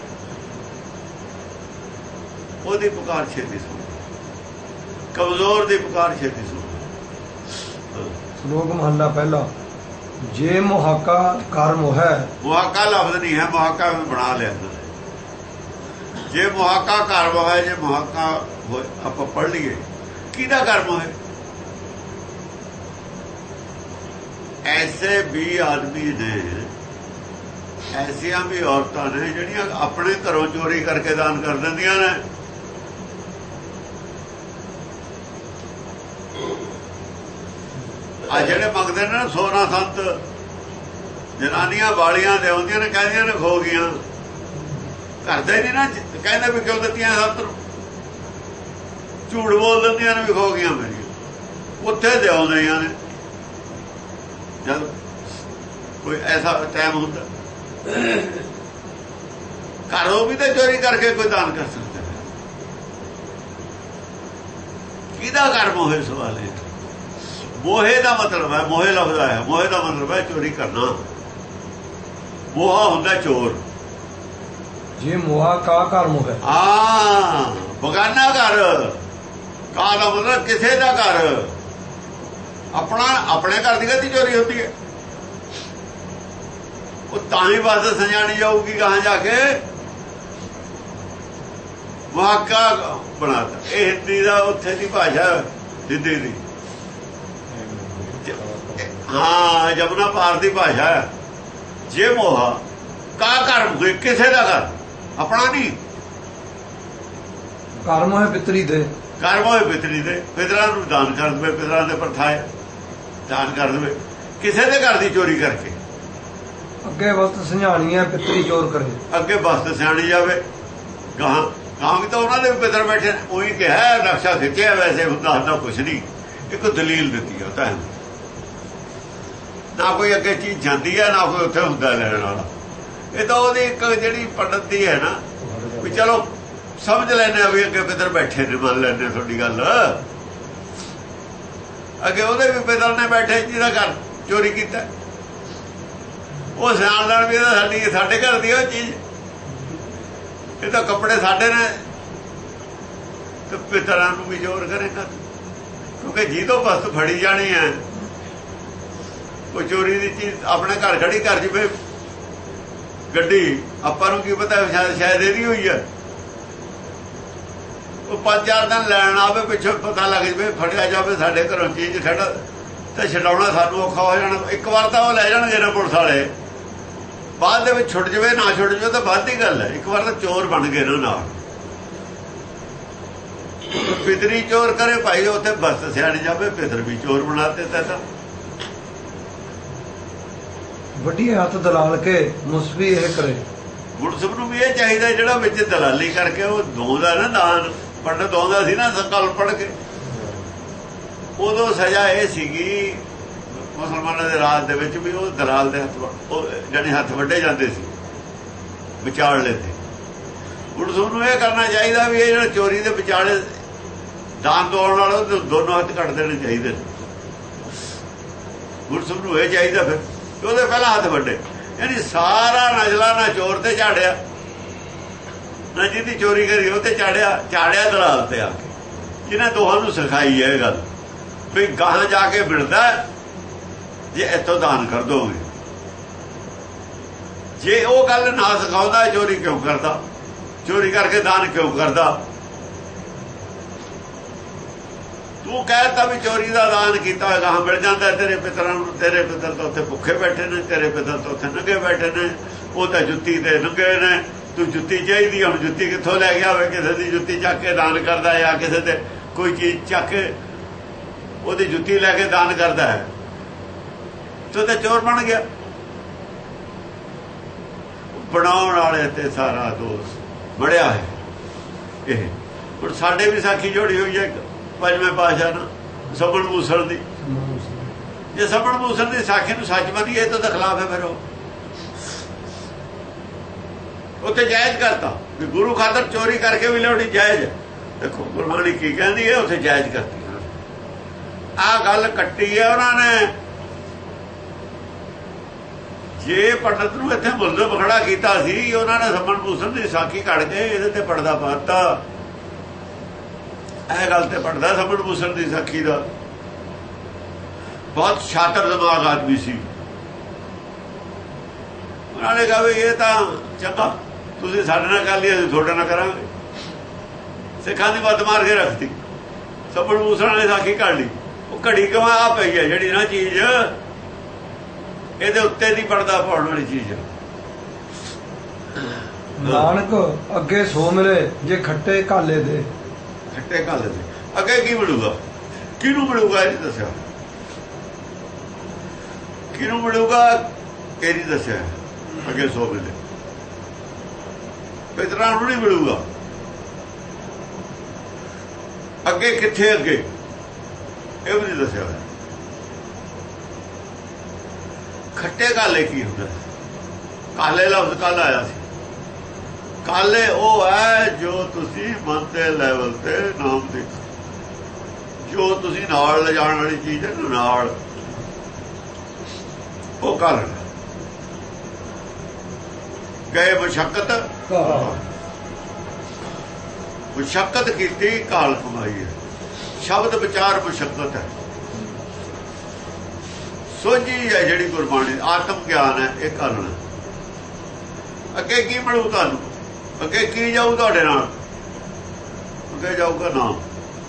ਉਹਦੀ ਪੁਕਾਰ ਛੇਤੀ ਸੁਣਦਾ, ਕਮਜ਼ੋਰ ਦੀ ਪੁਕਾਰ ਛੇਤੀ ਸੁਣਦਾ। ਸ਼ਲੋਕ ਮਹੱਲਾ ਪਹਿਲਾ। ਜੇ ਮੁਹਾਕਾ ਕਰਮ ਹੈ, ਮੁਹਾਕਾ ਲਫ਼ਜ਼ ਨਹੀਂ ਹੈ, ਮੁਹਾਕਾ ਬਣਾ ਲਿਆ। ਜੇ ਮੁਹਾਕਾ ਕਰਮ ਹੈ, ਜੇ ਮੁਹਾਕਾ ਆਪਾਂ ਪੜ੍ਹ ਲਈਏ ਕਿਹਦਾ ਕਰਮ ਹੈ। ਐਸੇ ਵੀ ਆਦਮੀ ਨੇ, ਐਸੀਆਂ ਵੀ ਔਰਤਾਂ ਨੇ ਜਿਹੜੀਆਂ ਆਪਣੇ ਘਰੋਂ ਚੋਰੀ ਕਰਕੇ ਦਾਨ ਕਰ ਦਿੰਦੀਆਂ ਨੇ। ਆ ਜਿਹੜੇ ਮੰਗਦੇ ਨੇ ਸੋਨਾ ਸੰਤ, ਜਨਾਨੀਆਂ ਵਾਲੀਆਂ ਦੇ ਆਉਂਦੀਆਂ ਨੇ, ਕਹਿੰਦੀਆਂ ਨੇ ਖੋ ਗਈਆਂ, ਕਰਦੇ ਨਹੀਂ ਨਾ, ਕਹਿੰਦੇ ਵੀ ਕਿਉਂ ਦਿੱਤੀਆਂ ਸੱਤ ਨੂੰ, ਝੂਠ ਬੋਲ ਦਿੰਦੀਆਂ ਨੇ ਵੀ ਖੋ ਗਈਆਂ ਮੇਰੀਆਂ, ਉੱਥੇ ਦੇ ਆਉਂਦੀਆਂ ਨੇ ਜਦ ਕੋਈ ਐਸਾ ਟਾਈਮ ਹੁੰਦਾ। ਘਰੋਂ ਵੀ ਤਾਂ ਚੋਰੀ ਕਰਕੇ ਕੋਈ ਦਾਨ ਕਰ ਸਕਦਾ, ਕਿਹਦਾ ਘਰ ਮੋਹੇ ਸਵਾਲ ਹੈ। ਮੋਹੇ ਦਾ ਮਤਲਬ ਹੈ, ਮੋਹੇ ਲਫ਼ਜ਼ ਹੈ, ਮੋਹੇ ਦਾ ਮਤਲਬ ਹੈ ਚੋਰੀ ਕਰਨਾ। ਮੋਹਾ ਹੁੰਦਾ ਚੋਰ। ਜੇ ਮੋਹਾ ਕਾ ਘਰ ਮੋਹ ਹੈ, ਬਗਾਨਾ ਘਰ। ਕਾ ਦਾ ਮਤਲਬ ਕਿਸੇ ਦਾ ਘਰ, ਆਪਣਾ ਆਪਣੇ ਘਰ ਦੀ ਕਦੀ ਚੋਰੀ ਹੁੰਦੀ ਹੈ। ਉਹ ਤਾਂ ਹੀ ਬਸ ਸਜਾਣੀ ਜਾਊਗੀ ਕਹਾਂ ਜਾ ਕੇ, ਮਹਾਕਾ ਬਣਾਤਾ। ਇਹ ਹਿੰਦੀ ਦਾ ਉੱਥੇ ਦੀ ਭਾਸ਼ਾ, ਹਿੰਦੀ ਦੀ, ਹਾਂ ਜਮਨਾ ਪਾਰ ਦੀ ਭਾਸ਼ਾ ਹੈ। ਜੇ ਮੋਹਾ ਕਾ ਘਰ ਹੋਏ, ਕਿਸੇ ਦਾ ਘਰ, ਆਪਣਾ ਨਹੀਂ। ਘਰ ਮੋਹ ਪਿਤਰੀ ਦੇ, ਘਰ ਮੋਹ ਪਿਤਰੀ ਦੇ, ਪਿਤਰਾਂ ਨੂੰ ਦਾਨ ਕਰ ਦੇਵੇ, ਪਿਤਰਾਂ ਦੇ ਪ੍ਰਥਾਏ ਦਾਨ ਕਰ ਦੇਵੇ, ਕਿਸੇ ਦੇ ਘਰ ਦੀ ਚੋਰੀ ਕਰਕੇ। ਅੱਗੇ ਵਸਤ ਸੰਝਾਣੀ ਹੈ, ਪਿਤਰੀ ਚੋਰ ਕਰੇ, ਅੱਗੇ ਵਸਤ ਸਿਆਣੀ ਜਾਵੇ। ਗਾਂ ਵੀ ਤਾਂ ਉਹਨਾਂ ਦੇ ਵੀ ਪਿਤਰ ਬੈਠੇ, ਉਹੀ ਕਿਹਾ ਨਕਸ਼ਾ ਖਿੱਚਿਆ, ਵੈਸੇ ਹੁੰਦਾ ਕੁਛ ਨਹੀਂ, ਇੱਕ ਦਲੀਲ ਦਿੱਤੀ ਉਹ ਤਾਂ। ਨਾ ਕੋਈ ਅੱਗੇ ਚੀਜ਼ ਜਾਂਦੀ ਹੈ, ਨਾ ਕੋਈ ਉੱਥੇ ਹੁੰਦਾ ਲੈਣ ਵਾਲਾ। ਇਹ ਤਾਂ ਉਹਦੀ ਇੱਕ ਜਿਹੜੀ ਪੰਡਤ ਦੀ ਹੈ ਨਾ, ਵੀ ਚਲੋ ਸਮਝ ਲੈਂਦੇ ਆ ਵੀ ਅੱਗੇ ਪਿਤਰ ਬੈਠੇ ਨੇ, ਮੰਨ ਲੈਂਦੇ ਤੁਹਾਡੀ ਗੱਲ। ਅੱਗੇ ਉਹਦੇ ਵੀ ਪਿਤਰ ਨੇ ਬੈਠੇ ਜਿਹਦਾ ਘਰ ਚੋਰੀ ਕੀਤਾ, ਉਹ ਸਿਆਣ ਲੈਣ ਵੀ ਇਹਦਾ ਸਾਡੇ ਘਰ ਦੀ ਉਹ ਚੀਜ਼, ਇਹ ਤਾਂ ਕੱਪੜੇ ਸਾਡੇ ਨੇ, ਤੇ ਪਿਤਰਾਂ ਨੂੰ ਵੀ ਜ਼ੋਰ ਕਰੇਗਾ, ਕਿਉਂਕਿ ਜਿਹਦੋਂ ਵਸਤ ਫੜੀ ਜਾਣੀ ਹੈ। ਉਹ ਚੋਰੀ ਦੀ ਚੀਜ਼ ਆਪਣੇ ਘਰ ਖੜੀ ਕਰ ਜਵੇ ਗੱਡੀ, ਆਪਾਂ ਨੂੰ ਕੀ ਪਤਾ ਸ਼ਾਇਦ ਇਹਦੀ ਹੋਈ ਹੈ। ਉਹ 5-4 ਦਿਨ ਲੈਣ ਆਵੇ, ਪਿੱਛੋਂ ਪਤਾ ਲੱਗ ਜਵੇ, ਫੜਿਆ ਜਾਵੇ ਸਾਡੇ ਘਰੋਂ ਚੀਜ਼ ਖੜਾ, ਤੇ ਛਡਾਉਣਾ ਸਾਨੂੰ ਔਖਾ ਹੋ ਜਾਣਾ। ਇੱਕ ਵਾਰ ਤਾਂ ਉਹ ਲੈ ਜਾਣਗੇ ਨਾ ਪੁਲਿਸ ਵਾਲੇ, ਬਾਅਦ ਦੇ ਵਿੱਚ ਛੁੱਟ ਜਾਵੇ, ਨਾ ਛੁੱਟ ਜਾਵੇ ਤਾਂ ਬਾਅਦ ਦੀ ਗੱਲ ਹੈ। ਇੱਕ ਵਾਰ ਤਾਂ ਚੋਰ ਬਣ ਗਏ ਨਾ ਨਾਲ, ਪਿਤਰੀ ਚੋਰ ਕਰੇ ਭਾਈ, ਉੱਥੇ ਬਸ ਸਿਆਣੀ ਜਾਵੇ, ਪਿਤਰ ਵੀ ਚੋਰ ਬਣਾਤੇ। ਤਾਂ ਵੱਡੀ ਹੱਥ ਦਲਾਲ ਕੇ ਮੁਸਬੀ ਇਹ ਕਰੇ। ਗੁਰਸਿੱਖ ਨੂੰ ਵੀ ਇਹ ਚਾਹੀਦਾ ਜਿਹੜਾ ਵਿੱਚ ਦਲਾਲੀ ਕਰਕੇ ਉਹ ਦੋਂਦਾ ਨਾ ਦਾਨ। ਪੰਡਤ ਦੋਂਦਾ ਸੀ ਨਾ ਸੰਕਲਪ ਪੜ੍ਹ ਕੇ, ਉਦੋਂ ਸਜ਼ਾ ਇਹ ਸੀਗੀ ਮੁਸਲਮਾਨਾਂ ਦੇ ਰਾਜ ਦੇ ਵਿੱਚ ਵੀ ਉਹ ਦਲਾਲ ਦੇ ਹੱਥ, ਉਹ ਜਾਨੀ ਹੱਥ ਵੱਢੇ ਜਾਂਦੇ ਸੀ, ਵਿਚਾਲ ਲੈਂਦੇ। ਗੁਰਸਿੱਖ ਨੂੰ ਇਹ ਕਰਨਾ ਚਾਹੀਦਾ ਵੀ ਇਹ ਜਿਹੜਾ ਚੋਰੀ ਦੇ ਵਿਚਾਲੇ ਦਾਨ ਦੋਣ ਵਾਲਾ, ਦੋਨੋਂ ਹੱਥ ਕੱਟ ਦੇਣੇ ਚਾਹੀਦੇ ਨੇ। ਗੁਰਸਿੱਖ ਨੂੰ ਇਹ ਚਾਹੀਦਾ ਫਿਰ ਉਹਦੇ ਪਹਿਲਾਂ ਹੱਥ ਵੱਡੇ, ਯਾਨੀ ਸਾਰਾ ਨਜਲਾ ਨਾ ਚੋਰ ਤੇ ਝਾੜਿਆ, ਨਾ ਜਿਹਦੀ ਚੋਰੀ ਕਰੀ ਉਹ ਤੇ ਝਾੜਿਆ ਦਲਾਲ ਤੇ ਆ ਕੇ। ਜਿਹਨੇ ਦੋਹਾਂ ਨੂੰ ਸਿਖਾਈ ਹੈ ਇਹ ਗੱਲ ਵੀ ਗਾਹਾਂ ਜਾ ਕੇ ਮਿਲਦਾ ਜੇ ਇੱਥੋਂ ਦਾਨ ਕਰ ਦੋਗੇ। ਜੇ ਉਹ ਗੱਲ ਨਾ ਸਿਖਾਉਂਦਾ ਚੋਰੀ ਕਿਉਂ ਕਰਦਾ, ਚੋਰੀ ਕਰਕੇ ਦਾਨ ਕਿਉਂ ਕਰਦਾ। ਤੂੰ ਕਹਿਤਾ ਵੀ ਚੋਰੀ ਦਾ ਦਾਨ ਕੀਤਾ ਹੋਏਗਾ, ਹਾਂ ਮਿਲ ਜਾਂਦਾ ਤੇਰੇ ਪਿਤਰਾਂ ਨੂੰ, ਤੇਰੇ ਪਿਤਰ ਤਾਂ ਉੱਥੇ ਭੁੱਖੇ ਬੈਠੇ ਨੇ, ਤੇਰੇ ਪਿਤਰ ਤਾਂ ਉੱਥੇ ਨੰਗੇ ਬੈਠੇ ਨੇ, ਉਹ ਤਾਂ ਜੁੱਤੀ ਤੇ ਨੰਗੇ ਨੇ, ਤੂੰ ਜੁੱਤੀ ਚਾਹੀਦੀ, ਹੁਣ ਜੁੱਤੀ ਕਿੱਥੋਂ ਲੈ ਗਿਆ ਹੋਵੇ, ਕਿਸੇ ਦੀ ਜੁੱਤੀ ਚੱਕ ਕੇ ਦਾਨ ਕਰਦਾ, ਜਾਂ ਕਿਸੇ ਤੇ ਕੋਈ ਚੀਜ਼ ਚੱਕ ਕੇ ਉਹਦੀ ਜੁੱਤੀ ਲੈ ਕੇ ਦਾਨ ਕਰਦਾ ਹੈ, ਤੂੰ ਤਾਂ ਚੋਰ ਬਣ ਗਿਆ। ਬਣਾਉਣ ਵਾਲੇ ਤੇ ਸਾਰਾ ਦੋਸ਼ ਮੜਿਆ ਹੈ। ਇਹ ਹੁਣ ਸਾਡੇ ਵੀ ਸਾਖੀ ਜੋੜੀ ਹੋਈ ਹੈ ਪੰਜਵੇਂ ਪਾਤਸ਼ਾਹ ਨਾਲ ਸਬਣ ਮੂਸਲ ਦੀ। ਜੇ ਸਬਣ ਮੂਸਲ ਦੀ ਸਾਖੀ ਨੂੰ ਸੱਚ ਮੰਨੀਏ ਤਾਂ ਖਿਲਾਫ ਹੈ। ਫਿਰ ਉਹ ਉੱਥੇ ਜਾਇਜ਼ ਕਰਤਾ ਵੀ ਗੁਰੂ ਖਾਤਰ ਚੋਰੀ ਕਰਕੇ ਵੀ ਲਿਆਉਣੀ ਜਾਇਜ਼ ਹੈ। ਦੇਖੋ ਗੁਰਬਾਣੀ ਕੀ ਕਹਿੰਦੀ ਹੈ, ਉੱਥੇ ਜਾਇਜ਼ ਕਰਤੀ। ਆਹ ਗੱਲ ਕੱਟੀ ਹੈ ਉਹਨਾਂ ਨੇ। ਜੇ ਪੰਡਤ ਨੂੰ ਇੱਥੇ ਮੁਲਜ਼ਮ ਖੜਾ ਕੀਤਾ ਸੀ, ਉਹਨਾਂ ਨੇ ਸਬਣ ਮੂਸਲ ਦੀ ਸਾਖੀ ਕੱਢ ਕੇ ਇਹਦੇ ਤੇ ਪਰਦਾ ਪਾਤਾ। ਇਹ ਗੱਲ ਤੇ ਪੜਦਾ ਸਬਣ ਮੂਸਲ ਦੀ ਸਾਖੀ ਦਾ। ਬਹੁਤ ਸ਼ਾਤਰ ਦਿਮਾਗ ਆਦਮੀ ਸੀ। ਉਹਨਾਂ ਨੇ ਕਿਹਾ ਵੀ ਇਹ ਤਾਂ ਚੰਗਾ, ਤੁਸੀਂ ਸਾਡੇ ਨਾਲ ਕਰ ਲਈ, ਅਸੀਂ ਤੁਹਾਡੇ ਨਾਲ ਕਰਾਂਗੇ। ਸਿੱਖਾਂ ਦੀ ਮੱਤ ਮਾਰ ਕੇ ਰੱਖਤੀ। ਸਬਣ ਮੂਸਲ ਨੇ ਸਾਖੀ ਕੱਢ ਲਈ। ਉਹ ਘੜੀ ਕਿਉਂ ਆ ਪਈ ਹੈ ਜਿਹੜੀ ਨਾ ਚੀਜ਼, ਇਹਦੇ ਉੱਤੇ ਦੀ ਪਰਦਾ ਪਾਉਣ ਵਾਲੀ ਚੀਜ਼। ਨਾਨਕ ਅੱਗੇ ਸੋ ਮਿਲੇ ਜੇ ਖੱਟੇ ਕਾਲੇ ਦੇ। ਖੱਟੇ ਕਾਲੇ ਦੇ ਅੱਗੇ ਕੀ ਮਿਲੂਗਾ, ਕਿਹਨੂੰ ਮਿਲੂਗਾ ਇਹ ਦੱਸਿਆ, ਕਿਹਨੂੰ ਮਿਲੂਗਾ ਇਹ ਨਹੀਂ ਦੱਸਿਆ। ਅੱਗੇ ਸੋ ਮਿਲੇ ਪਿਤਰਾਂ ਨੂੰ ਨਹੀਂ ਮਿਲੂਗਾ। ਅੱਗੇ ਕਿੱਥੇ ਅੱਗੇ ਇਹ ਵੀ ਨਹੀਂ ਦੱਸਿਆ ਹੋਇਆ। ਖੱਟੇ ਕਾਲੇ ਕੀ ਹੁੰਦਾ? ਕਾਲੇ ਲਫ਼ਜ਼ ਕੱਲ ਆਇਆ ਸੀ। ਕਾਲੇ ਉਹ ਹੈ ਜੋ ਤੁਸੀਂ ਮਨ ਦੇ ਲੈਵਲ ਤੇ ਨਾਮ ਦੇਖੋ, ਜੋ ਤੁਸੀਂ ਨਾਲ ਲਿਜਾਣ ਵਾਲੀ ਚੀਜ਼ ਹੈ ਨਾਲ, ਉਹ ਕਾਲ ਗਏ। ਮੁਸ਼ੱਕਤ ਕੀਤੀ ਕਾਲ ਕਮਾਈ ਹੈ। ਸ਼ਬਦ ਵਿਚਾਰ ਮੁਸ਼ੱਕਤ ਹੈ। ਸੋਝੀ ਹੈ ਜਿਹੜੀ ਗੁਰਬਾਣੀ, ਆਤਮ ਗਿਆਨ ਹੈ, ਇਹ ਕਰਨਾ। ਅੱਗੇ ਕੀ ਬਣੂ ਤੁਹਾਨੂੰ? ਅੱਗੇ ਕੀ ਜਾਊ ਤੁਹਾਡੇ ਨਾਲ? ਅੱਗੇ ਜਾਊਗਾ ਨਾਮ।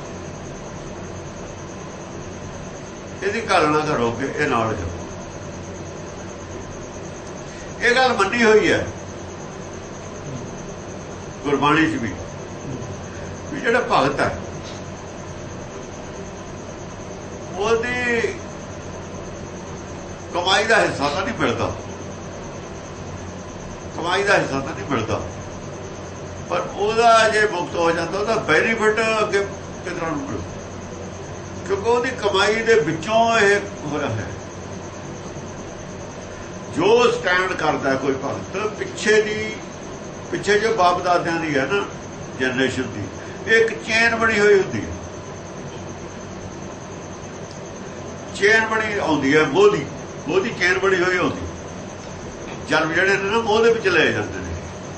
ਇਹਦੀ ਕਾਲਣਾ ਕਰੋਗੇ, ਇਹ ਨਾਲ ਜਾਓ। ਇਹ ਗੱਲ ਮੰਨੀ ਹੋਈ ਹੈ ਗੁਰਬਾਣੀ 'ਚ ਵੀ ਜਿਹੜਾ ਭਗਤ ਹੈ ਉਹਦੀ ਕਮਾਈ ਦਾ ਹਿੱਸਾ ਤਾਂ ਨਹੀਂ ਮਿਲਦਾ, ਕਮਾਈ ਦਾ ਹਿੱਸਾ ਤਾਂ ਨਹੀਂ ਮਿਲਦਾ, ਪਰ ਉਹਦਾ ਜੇ ਮੁਕਤ ਹੋ ਜਾਂਦਾ ਉਹਦਾ ਬੈਨੀਫਿਟ ਅੱਗੇ ਕਿਤਨਾ ਨੂੰ ਮਿਲੂ, ਕਿਉਂਕਿ ਉਹਦੀ ਕਮਾਈ ਦੇ ਵਿੱਚੋਂ ਇਹ ਹੋਇਆ ਹੈ। ਜੋ ਸਟੈਂਡ ਕਰਦਾ ਕੋਈ ਭਗਤ ਪਿੱਛੇ ਜੋ ਬਾਪ ਦਾਦਿਆਂ ਦੀ ਹੈ ਨਾ ਜਨਰੇਸ਼ਨ ਦੀ, ਇੱਕ ਚੇਨ ਬਣੀ ਹੋਈ ਹੁੰਦੀ ਹੈ, ਚੇਨ ਬਣੀ ਆਉਂਦੀ ਹੈ, ਮੋਹ ਦੀ ਚੇਨ ਬਣੀ ਹੋਈ ਹੁੰਦੀ। ਜਨਮ ਜਿਹੜੇ ਨੇ ਨਾ ਮੋਹ ਦੇ ਵਿੱਚ ਲੈ ਜਾਂਦੇ ਨੇ।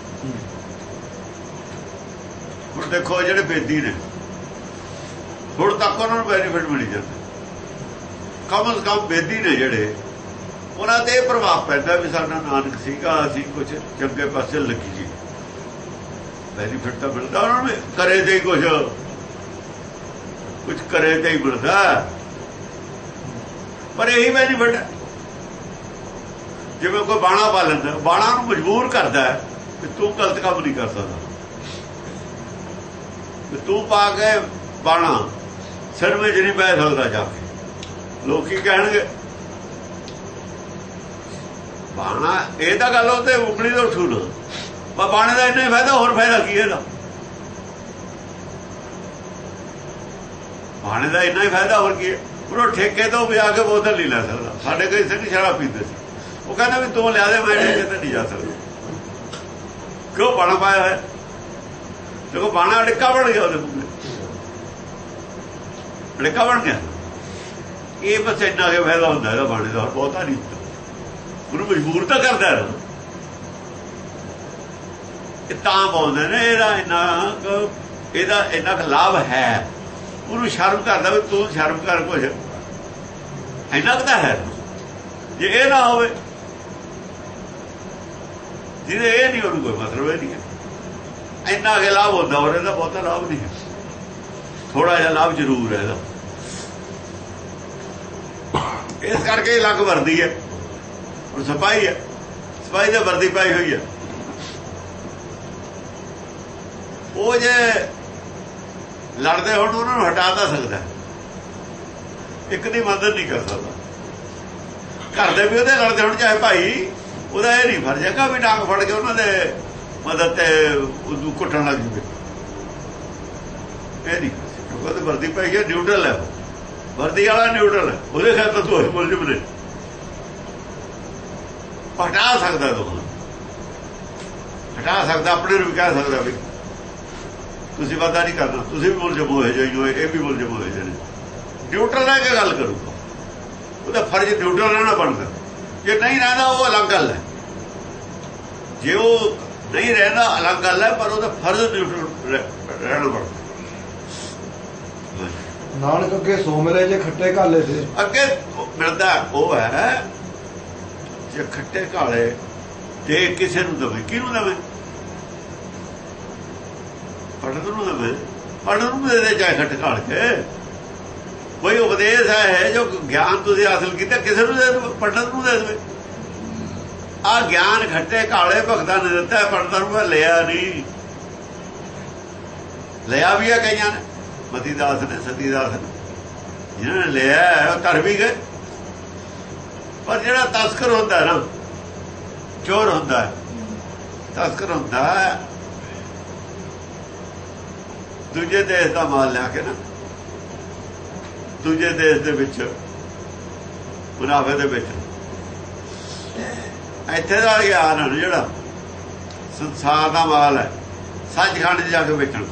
ਹੁਣ ਦੇਖੋ ਜਿਹੜੇ ਬੇਦੀ ਨੇ ਹੁਣ ਤੱਕ ਉਹਨਾਂ ਨੂੰ ਬੈਨੀਫਿਟ ਮਿਲੀ ਜਾਂਦਾ। ਕਮ ਸੇ ਕਮ ਬੇਦੀ ਨੇ ਜਿਹੜੇ, ਉਹਨਾਂ ਤੇ ਇਹ ਪ੍ਰਭਾਵ ਪੈਂਦਾ ਵੀ ਸਾਡਾ ਨਾਨਕ ਸੀਗਾ, ਅਸੀਂ ਕੁਝ ਚੰਗੇ ਪਾਸੇ ਲੱਗੀ ਜੀ, ਬੈਨੀਫਿਟ ਤਾਂ ਮਿਲਦਾ ਉਹਨਾਂ ਨੂੰ। ਕਰੇ ਤੇ ਕੁਝ ਕਰੇ ਤੇ ਹੀ ਮਿਲਦਾ, ਪਰ ਇਹੀ ਬੈਨੀਫਿਟ ਹੈ। ਜਿਵੇਂ ਕੋਈ ਬਾਣਾ ਪਾ ਲੈਂਦਾ, ਬਾਣਾ ਨੂੰ ਮਜਬੂਰ ਕਰਦਾ ਕਿ ਤੂੰ ਗਲਤ ਕੰਮ ਨਹੀਂ ਕਰ ਸਕਦਾ, ਤੂੰ ਪਾ ਕੇ ਬਾਣਾ ਸਿਰ ਵਿੱਚ ਨਹੀਂ ਪੈ ਸਕਦਾ। ਜਾ ਕੇ ਲੋਕ ਕੀ ਕਹਿਣਗੇ? ਬਾਣਾ ਇਹ ਤਾਂ ਗੱਲ ਉਹ ਤੇ ਉਗਲੀ ਤੋਂ ਉੱਠੂ ਨਾ, ਪਰ ਬਾਣੇ ਦਾ ਇੰਨਾ ਹੀ ਫਾਇਦਾ, ਹੋਰ ਫਾਇਦਾ ਕੀ ਇਹਦਾ? ਬਾਣੇ ਦਾ ਇੰਨਾ ਹੀ ਫਾਇਦਾ, ਹੋਰ ਕੀ ਹੈ? ਉਹ ਠੇਕੇ ਤੋਂ ਵੀ ਆ ਕੇ ਬੋਤਲ ਨਹੀਂ ਲੈ ਸਕਦਾ। ਸਾਡੇ ਕਈ ਸਿੰਘ ਸ਼ਰਾਬ ਪੀਂਦੇ ਸੀ, ਉਹ ਕਹਿੰਦਾ ਵੀ ਤੂੰ ਲਿਆ ਦੇ, ਮੈਂ ਠੇਕੇ ਤੇ ਨਹੀਂ ਜਾ ਸਕਦਾ। ਕਿਉਂ? ਬਾਣਾ ਪਾਇਆ ਹੋਇਆ। ਦੇਖੋ ਬਾਣਾ ਅੜਿੱਕਾ ਬਣ ਗਿਆ, ਉਹਦੇ ਮੂਹਰੇ ਅੜਿੱਕਾ ਬਣ ਗਿਆ। ਇਹ ਬਸ ਇੰਨਾ ਕੇ ਫਾਇਦਾ ਹੁੰਦਾ ਇਹਦਾ ਬਾਣੇ ਦਾ, ਬਹੁਤਾ ਨਹੀਂ। ਉਹਨੂੰ ਮਜਬੂਰ ਤਾਂ ਕਰਦਾ ਹੈ। ਇਹ ਤਾਂ ਬੋਲਦੇ ਨੇ ਇਹਦਾ ਇੰਨਾ ਕੁ ਲਾਭ ਹੈ। ਉਹਨੂੰ ਸ਼ਰਮ ਕਰਦਾ ਵੀ ਤੂੰ ਸ਼ਰਮ ਕਰ, ਕੁਛ ਇੰਨਾ ਕੁ ਤਾਂ ਹੈ। ਜੇ ਇਹ ਨਾ ਹੋਵੇ, ਜਿਹਦੇ ਇਹ ਨਹੀਂ, ਉਹਨੂੰ ਕੋਈ ਮਤਲਬ ਇਹ ਨਹੀਂ ਹੈ। ਇੰਨਾ ਕੁ ਲਾਭ ਹੁੰਦਾ, ਔਰ ਇਹਦਾ ਬਹੁਤਾ ਲਾਭ ਨਹੀਂ ਹੈ। ਥੋੜਾ ਜਿਹਾ ਲਾਭ ਜ਼ਰੂਰ ਹੈ ਇਹਦਾ। ਇਸ ਕਰਕੇ ਲੱਗ ਵਰਦੀ ਹੈ। ਹੁਣ ਸਿਪਾਹੀ ਹੈ, ਸਿਪਾਹੀ ਦੀ ਵਰਦੀ ਪਾਈ ਹੋਈ ਹੈ। ਉਹ ਜੇ ਲੜਦੇ ਹੋਣ ਉਹਨਾਂ ਨੂੰ ਹਟਾ ਤਾਂ ਸਕਦਾ, ਇੱਕ ਦੀ ਮਦਦ ਨਹੀਂ ਕਰ ਸਕਦਾ। ਘਰ ਦੇ ਵੀ ਉਹਦੇ ਲੜਦੇ ਹੋਣ, ਚਾਹੇ ਭਾਈ, ਉਹਦਾ ਇਹ ਨਹੀਂ ਫਰਜ਼ ਹੈਗਾ ਵੀ ਡਾਂਗ ਫੜ ਕੇ ਉਹਨਾਂ ਦੇ ਮਦਦ ਤੇ ਉਹਨੂੰ ਕੁੱਟਣ ਲੱਗ ਜੂਗੇ। ਇਹ ਨਹੀਂ, ਕਿਉਂਕਿ ਉਹਦੀ ਵਰਦੀ ਪਾਈ ਹੈ, ਨਿਊਟਰਲ ਹੈ। ਵਰਦੀ ਵਾਲਾ ਨਿਊਟਰਲ ਹੈ, ਉਹਦੇ ਖਿਆਲ ਤਾਂ ਦੋਹੇ ਮੁਲਜ਼ਮ ਨੇ। ਹਟਾ ਸਕਦਾ, ਹਟਾ ਸਕਦਾ, ਆਪਣੇ ਨੂੰ ਵੀ ਕਹਿ ਸਕਦਾ ਵੀ ਤੁਸੀਂ ਵਾਦਾ ਨਹੀਂ ਕਰਨਾ, ਤੁਸੀਂ ਵੀ ਮੁਲਜ਼ਮ ਹੋਏ ਜੋ, ਇਹ ਵੀ ਮੁਲਜ਼ਮ ਹੋਏ ਜਿਹੜੇ। ਨਿਊਟਰਲ ਰਹਿ ਕੇ ਗੱਲ ਕਰੂਗਾ, ਉਹਦਾ ਫਰਜ਼ ਨਿਊਟਰਲ ਰਹਿਣਾ ਬਣਦਾ। ਜੇ ਨਹੀਂ ਰਹਿੰਦਾ ਉਹ ਅਲੱਗ ਗੱਲ ਹੈ, ਜੇ ਉਹ ਨਹੀਂ ਰਹਿੰਦਾ ਅਲੱਗ ਗੱਲ ਹੈ, ਪਰ ਉਹਦਾ ਫਰਜ਼ ਨਿਊਟਰਲ ਰਹਿਣਾ ਬਣਦਾ। ਨਾਨਕ ਅੱਗੇ ਸੋ ਮਿਲੇ ਜੇ ਖੱਟੇ ਕਾਲੇ ਤੇ ਅੱਗੇ ਮਿਲਦਾ ਉਹ ਹੈ ਜੇ ਖੱਟੇ ਕਾਲੇ ਤੇ ਕਿਸੇ ਨੂੰ ਦੇਵੇ। ਕਿਹਨੂੰ ਦੇਵੇ? ਪੰਡਤ ਨੂੰ ਦੇਵੇ। ਪੰਡਤ ਨੂੰ ਦੇ ਦੇ, ਚਾਹੇ ਖੱਟੇ ਕਾਲ ਕੇ। ਕੋਈ ਉਪਦੇਸ਼ ਹੈ ਜੋ ਗਿਆਨ ਤੁਸੀਂ ਹਾਸਲ ਕੀਤਾ, ਕਿਸੇ ਨੂੰ ਦੇ ਦੇਵੇ, ਪੰਡਤ ਨੂੰ ਦੇ ਦੇਵੇ। ਆ ਗਿਆਨ ਖੱਟੇ ਕਾਲੇ ਭਗਤਾਂ ਨੇ ਦਿੱਤਾ, ਪੰਡਤਾਂ ਨੂੰ ਲਿਆ ਨਹੀਂ। ਲਿਆ ਵੀ ਹੈ ਕਈਆਂ ਨੇ, ਮਤੀਦਾਸ ਨੇ, ਸਤੀਦਾਸ ਨੇ, ਜਿਹਨਾਂ ਨੇ ਲਿਆ ਉਹ ਤਰ ਵੀ ਗਏ। ਪਰ ਜਿਹੜਾ ਤਸਕਰ ਹੁੰਦਾ ਨਾ, ਚੋਰ ਹੁੰਦਾ, ਤਸਕਰ ਹੁੰਦਾ, ਦੂਜੇ ਦੇਸ਼ ਦਾ ਮਾਲ ਲਿਆ ਕੇ ਨਾ ਦੂਜੇ ਦੇਸ਼ ਦੇ ਵਿੱਚ ਮੁਨਾਫੇ ਦੇ ਵਿੱਚ ਇੱਥੇ ਦਾ ਗਿਆਨ ਹੈ ਜਿਹੜਾ ਸੰਸਾਰ ਦਾ ਮਾਲ ਹੈ ਸੱਚਖੰਡ 'ਚ ਜਾ ਕੇ ਵੇਚਣ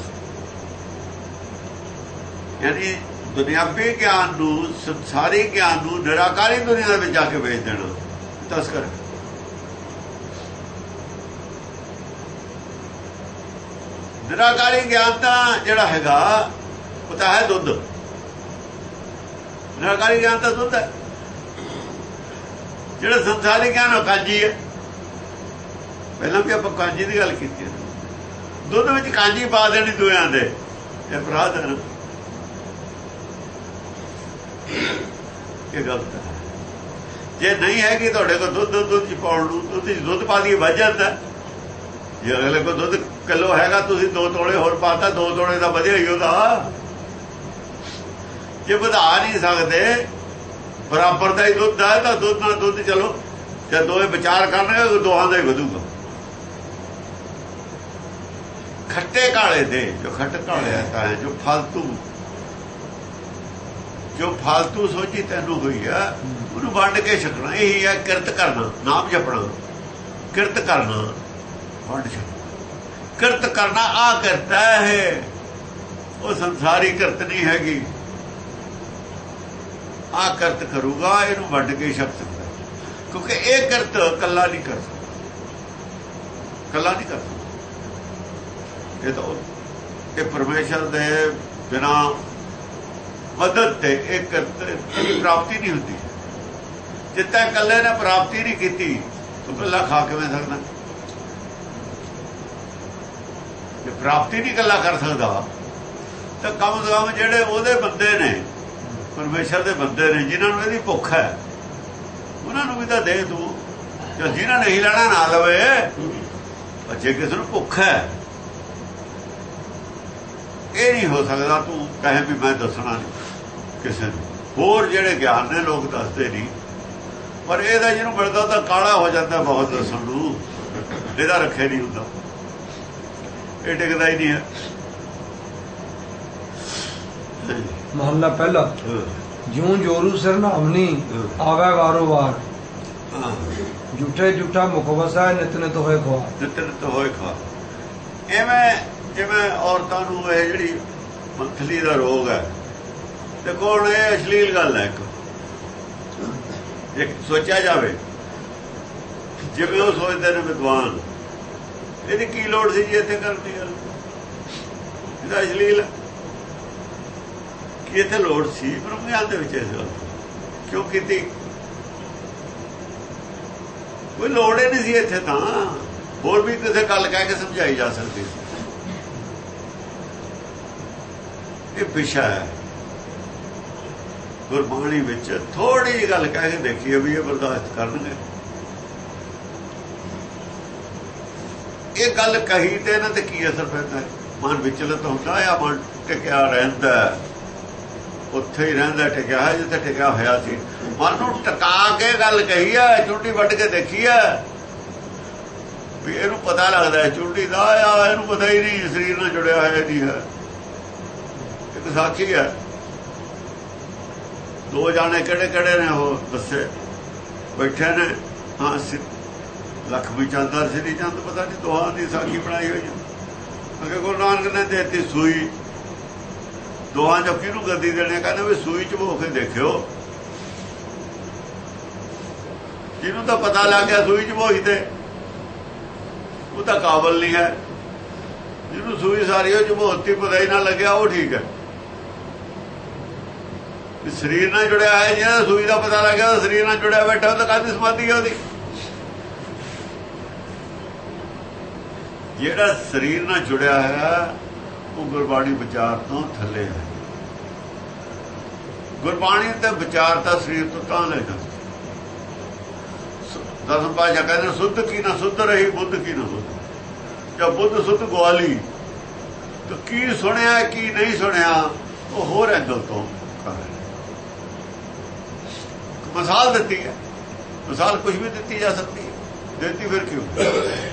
ਯਾਨੀ ਦੁਨਿਆਵੀ ਗਿਆਨ ਨੂੰ ਸੰਸਾਰੀ ਗਿਆਨ ਨੂੰ ਨਿਰਾਕਾਰੀ ਦੁਨੀਆ ਦੇ ਵਿੱਚ ਜਾ ਕੇ ਵੇਚ ਦੇਣਾ ਤਸਕਰ ਨਿਰਾਕਾਰੀ ਗਿਆਨ ਤਾਂ ਜਿਹੜਾ ਹੈਗਾ ਉਹ ਤਾਂ ਹੈ ਦੁੱਧ ਨਿਰਾਕਾਰੀ ਗਿਆਨ ਤਾਂ ਦੁੱਧ ਹੈ ਜਿਹੜਾ ਸੰਸਾਰੀ ਗਿਆਨ ਉਹ ਕਾਂਜੀ ਹੈ ਪਹਿਲਾਂ ਵੀ ਆਪਾਂ ਕਾਂਜੀ ਦੀ ਗੱਲ ਕੀਤੀ ਹੈ ਦੁੱਧ ਵਿੱਚ ਕਾਂਜੀ ਪਾ ਦੇਣੀ ਦੋਆਂ ਦੇ ਇਹ ਅਪਰਾਧ ਹੈ ਇਹ ਗਲਤ ਹੈ ਜੇ ਨਹੀਂ ਹੈ ਕਿ ਤੁਹਾਡੇ ਕੋਲ ਦੁੱਧ ਚ ਪਾਉਣ ਨੂੰ ਤੁਸੀਂ ਦੁੱਧ ਪਾ ਦੀ ਵੱਜ ਜਾਂਦਾ ਜੇ ਅਗਲੇ ਕੋਲ ਦੁੱਧ ਕਿਲੋ ਹੈਗਾ ਤੁਸੀਂ 2 ਤੋਲੇ ਹੋਰ ਪਾਤਾ 2 ਤੋਲੇ ਦਾ ਵਧਿਆ ਹੀ ਉਹਦਾ ਜੇ ਵਧਾ ਨਹੀਂ ਸਕਦੇ ਬਰਾਬਰ ਦਾ ਹੀ ਦੁੱਧ ਹੈ ਤਾਂ ਦੁੱਧ ਨਾਲ ਦੁੱਧ ਚਲੋ ਜੇ ਦੋਵੇਂ ਵਿਚਾਰ ਕਰਨਗੇ ਦੋਹਾਂ ਦਾ ਹੀ ਵਧੂਗਾ ਖੱਟੇ ਕਾਲੇ ਦੇ ਜੋ ਖੱਟ ਕਾਲੇ ਹੈ ਜੋ ਫਾਲਤੂ ਸੋਚੀ ਤੈਨੂੰ ਹੋਈ ਆ ਉਹਨੂੰ ਵੰਡ ਕੇ ਛਕਣਾ ਇਹੀ ਹੈ ਕਿਰਤ ਕਰਨਾ ਨਾਮ ਜਪਣਾ ਕਿਰਤ ਕਰਨਾ ਵੰਡ ਛਕਣਾ ਕਿਰਤ ਕਰਨਾ ਆ ਕਰਤਾ ਹੈ ਉਹ ਸੰਸਾਰੀ ਕਿਰਤ ਨਹੀਂ ਹੈਗੀ ਆ ਕਿਰਤ ਕਰੂਗਾ ਇਹਨੂੰ ਵੰਡ ਕੇ ਛਕ ਸਕਦਾ ਕਿਉਂਕਿ ਇਹ ਕਿਰਤ ਕੱਲਾ ਨਹੀਂ ਕਰ ਸਕਦਾ ਇਹ ਤਾਂ ਇਹ ਪਰਮੇਸ਼ਰ ਦੇ ਬਿਨਾ ਮਦਦ ਤੇ ਇਹ ਪ੍ਰਾਪਤੀ ਨਹੀਂ ਹੁੰਦੀ ਜਿੱਦਾਂ ਇਕੱਲੇ ਨੇ ਪ੍ਰਾਪਤੀ ਨਹੀਂ ਕੀਤੀ ਤੂੰ ਇਕੱਲਾ ਖਾ ਕਿਵੇਂ ਸਕਦਾ ਜੇ ਪ੍ਰਾਪਤੀ ਨਹੀਂ ਇਕੱਲਾ ਕਰ ਸਕਦਾ ਤਾਂ ਕਮ ਸੇ ਕਮ ਜਿਹੜੇ ਉਹਦੇ ਬੰਦੇ ਨੇ ਪਰਮੇਸ਼ਰ ਦੇ ਬੰਦੇ ਨੇ ਜਿਨ੍ਹਾਂ ਨੂੰ ਇਹਦੀ ਭੁੱਖ ਹੈ ਉਹਨਾਂ ਨੂੰ ਵੀ ਤਾਂ ਦੇ ਤੂੰ ਜਿਹਨਾਂ ਨੇ ਨਹੀਂ ਲੈਣਾ ਨਾ ਲਵੇ ਜੇ ਕਿਸੇ ਨੂੰ ਭੁੱਖ ਹੈ ਇਹ ਨਹੀਂ ਹੋ ਸਕਦਾ ਤੂੰ ਕਹੇ ਵੀ ਮੈਂ ਦੱਸਣਾ ਨਹੀਂ ਕਿਸੇ ਨੂੰ ਹੋਰ ਜਿਹੜੇ ਗਿਆਨ ਨੇ ਲੋਕ ਦੱਸਦੇ ਨਹੀਂ ਪਰ ਇਹਦਾ ਜਿਹਨੂੰ ਮਿਲਦਾ ਤਾਂ ਕਾਲਾ ਹੋ ਜਾਂਦਾ ਬਹੁਤ ਦੱਸਣ ਨੂੰ ਇਹਦਾ ਰੱਖੇ ਨਹੀਂ ਹੁੰਦਾ ਇਹ ਟਿਕਦਾ ਹੀ ਨਹੀਂ ਹੈ ਮਹੱਲਾ ਪਹਿਲਾ ਜਿਉਂ ਜੋਰੂ ਸਿਰ ਨਾਮਨੀ ਆਵੇ ਵਾਰੋ ਵਾਰ ਝੂਠੇ ਝੂਠਾ ਮੁਖ ਵਸਾ ਨਿਤ ਹੋਏ ਖਵਾ ਐਵੇਂ ਜਿਵੇਂ ਔਰਤਾਂ ਨੂੰ ਇਹ ਜਿਹੜੀ ਮੰਥਲੀ ਦਾ ਰੋਗ ਹੈ ਦੇਖੋ ਹੁਣ ਇਹ ਅਸ਼ਲੀਲ ਗੱਲ ਹੈ ਇੱਕ ਸੋਚਿਆ ਜਾਵੇ ਜਿਵੇਂ ਉਹ ਸੋਚਦੇ ਨੇ ਵਿਦਵਾਨ ਇਹਦੀ ਕੀ ਲੋੜ ਸੀ ਜੀ ਇੱਥੇ ਕਰਦੀ ਗੱਲ ਇਹਦਾ ਅਸ਼ਲੀਲ ਕਿ ਇੱਥੇ ਲੋੜ ਸੀ ਪਰ ਗਿਆਨ ਦੇ ਵਿੱਚ ਇਸ ਗੱਲ ਕਿਉਂ ਕੀਤੀ ਕੋਈ ਲੋੜ ਹੀ ਨਹੀਂ ਸੀ ਇੱਥੇ ਤਾਂ ਹੋਰ ਵੀ ਕਿਸੇ ਗੱਲ ਕਹਿ ਕੇ ਸਮਝਾਈ ਜਾ ਸਕਦੀ ਸੀ ਇਹ ਵਿਸ਼ਾ ਹੈ ਗੁਰਬਾਣੀ ਵਿੱਚ ਥੋੜੀ ਜਿਹੀ ਗੱਲ ਕਹਿ ਕੇ ਦੇਖੀਏ ਵੀ ਇਹ ਬਰਦਾਸ਼ਤ ਕਰਨਗੇ ਇਹ ਗੱਲ ਕਹੀ ਤੇ ਇਹਨਾਂ ਤੇ ਕੀ ਅਸਰ ਪੈਂਦਾ ਮਨ ਵਿਚਲਤ ਹੁੰਦਾ ਆ ਮਨ ਟਿਕਿਆ ਰਹਿੰਦਾ ਉੱਥੇ ਹੀ ਰਹਿੰਦਾ ਟਿਕਿਆ ਹੈ ਜਿੱਥੇ ਟਿਕਿਆ ਹੋਇਆ ਸੀ ਮਨ ਨੂੰ ਟਿਕਾ ਕੇ ਗੱਲ ਕਹੀ ਹੈ ਚੁੰਡੀ ਵੱਢ ਕੇ ਦੇਖੀ ਹੈ ਵੀ ਇਹਨੂੰ ਪਤਾ ਲੱਗਦਾ ਚੁੰਡੀ ਦਾ ਆ ਇਹਨੂੰ ਪਤਾ ਹੀ ਨਹੀਂ ਸਰੀਰ ਨਾਲ ਜੁੜਿਆ ਹੋਇਆ ਨਹੀਂ ਹੈ ਇੱਕ ਸਾਖੀ ਹੈ 2 ਜਾਣੇ ਕਿਹੜੇ ਨੇ ਉਹ ਦੱਸੇ ਬੈਠੇ ਨੇ ਹਾਂ ਲਖਮੀ ਚੰਦ ਔਰ ਸ੍ਰੀ ਚੰਦ ਪਤਾ ਨਹੀਂ ਦੋਹਾਂ ਦੀ ਸਾਖੀ ਬਣਾਈ ਹੋਈ ਹੈ ਅਗੇ ਗੁਰੂ ਨਾਨਕ ਨੇ ਦੇਤੀ ਸੂਈ ਦੋਹਾਂ ਚੋਂ ਕਿਹਨੂੰ ਗੱਦੀ ਦੇਣੇ ਕਹਿੰਦੇ ਵੀ ਸੂਈ ਚ ਭੋ ਕੇ ਦੇਖਿਓ ਜਿਹਨੂੰ ਤਾਂ ਪਤਾ ਲੱਗ ਗਿਆ ਸੂਈ ਚ ਭੋਈ ਤੇ ਉਹ ਤਾਂ ਕਾਬਲ ਨਹੀਂ ਹੈ ਜਿਹਨੂੰ ਸੂਈ ਸਾਰੀ ਉਹ ਜਮੋਤੀ ਪਤਾ ਹੀ ਨਾ ਲੱਗਿਆ ਉਹ ਠੀਕ ਹੈ ਸਰੀਰ ਨਾਲ ਜੁੜਿਆ ਹੈ ਜਿਹਨਾਂ ਸੂਈ ਦਾ ਪਤਾ ਲੱਗਿਆ ਸਰੀਰ ਨਾਲ ਜੁੜਿਆ ਬੈਠਾ ਉਹ ਤਾਂ ਕਾਹਦੀ ਸਮਾਧੀ ਹੈ ਉਹਦੀ ਜਿਹੜਾ ਸਰੀਰ ਨਾਲ ਜੁੜਿਆ ਹੈ ਉਹ ਗੁਰਬਾਣੀ ਵਿਚਾਰ ਤੋਂ ਥੱਲੇ ਹੈ ਗੁਰਬਾਣੀ ਤੇ ਵਿਚਾਰ ਤਾਂ ਸਰੀਰ ਤੋਂ ਤਾਂ ਲੈ ਜਾਂਦਾ ਦਸਮ ਪਾਤਸ਼ਾਹ ਕਹਿੰਦੇ ਸੁੱਧ ਕੀ ਨਾ ਸੁੱਧ ਰਹੀ ਬੁੱਧ ਕੀ ਨਾ ਸੁੱਧ ਜਦ ਬੁੱਧ ਸੁੱਧ ਗਵਾਲੀ ਤਾਂ ਕੀ ਸੁਣਿਆ ਕੀ ਨਹੀਂ ਸੁਣਿਆ ਉਹ ਹੋਰ ਐਂਗਲ ਤੋਂ ਮਿਸਾਲ ਦਿੱਤੀ ਹੈ ਮਿਸਾਲ ਕੁਝ ਵੀ ਦਿੱਤੀ ਜਾ ਸਕਦੀ ਹੈ ਦੇਤੀ ਫਿਰ ਕਿਉਂ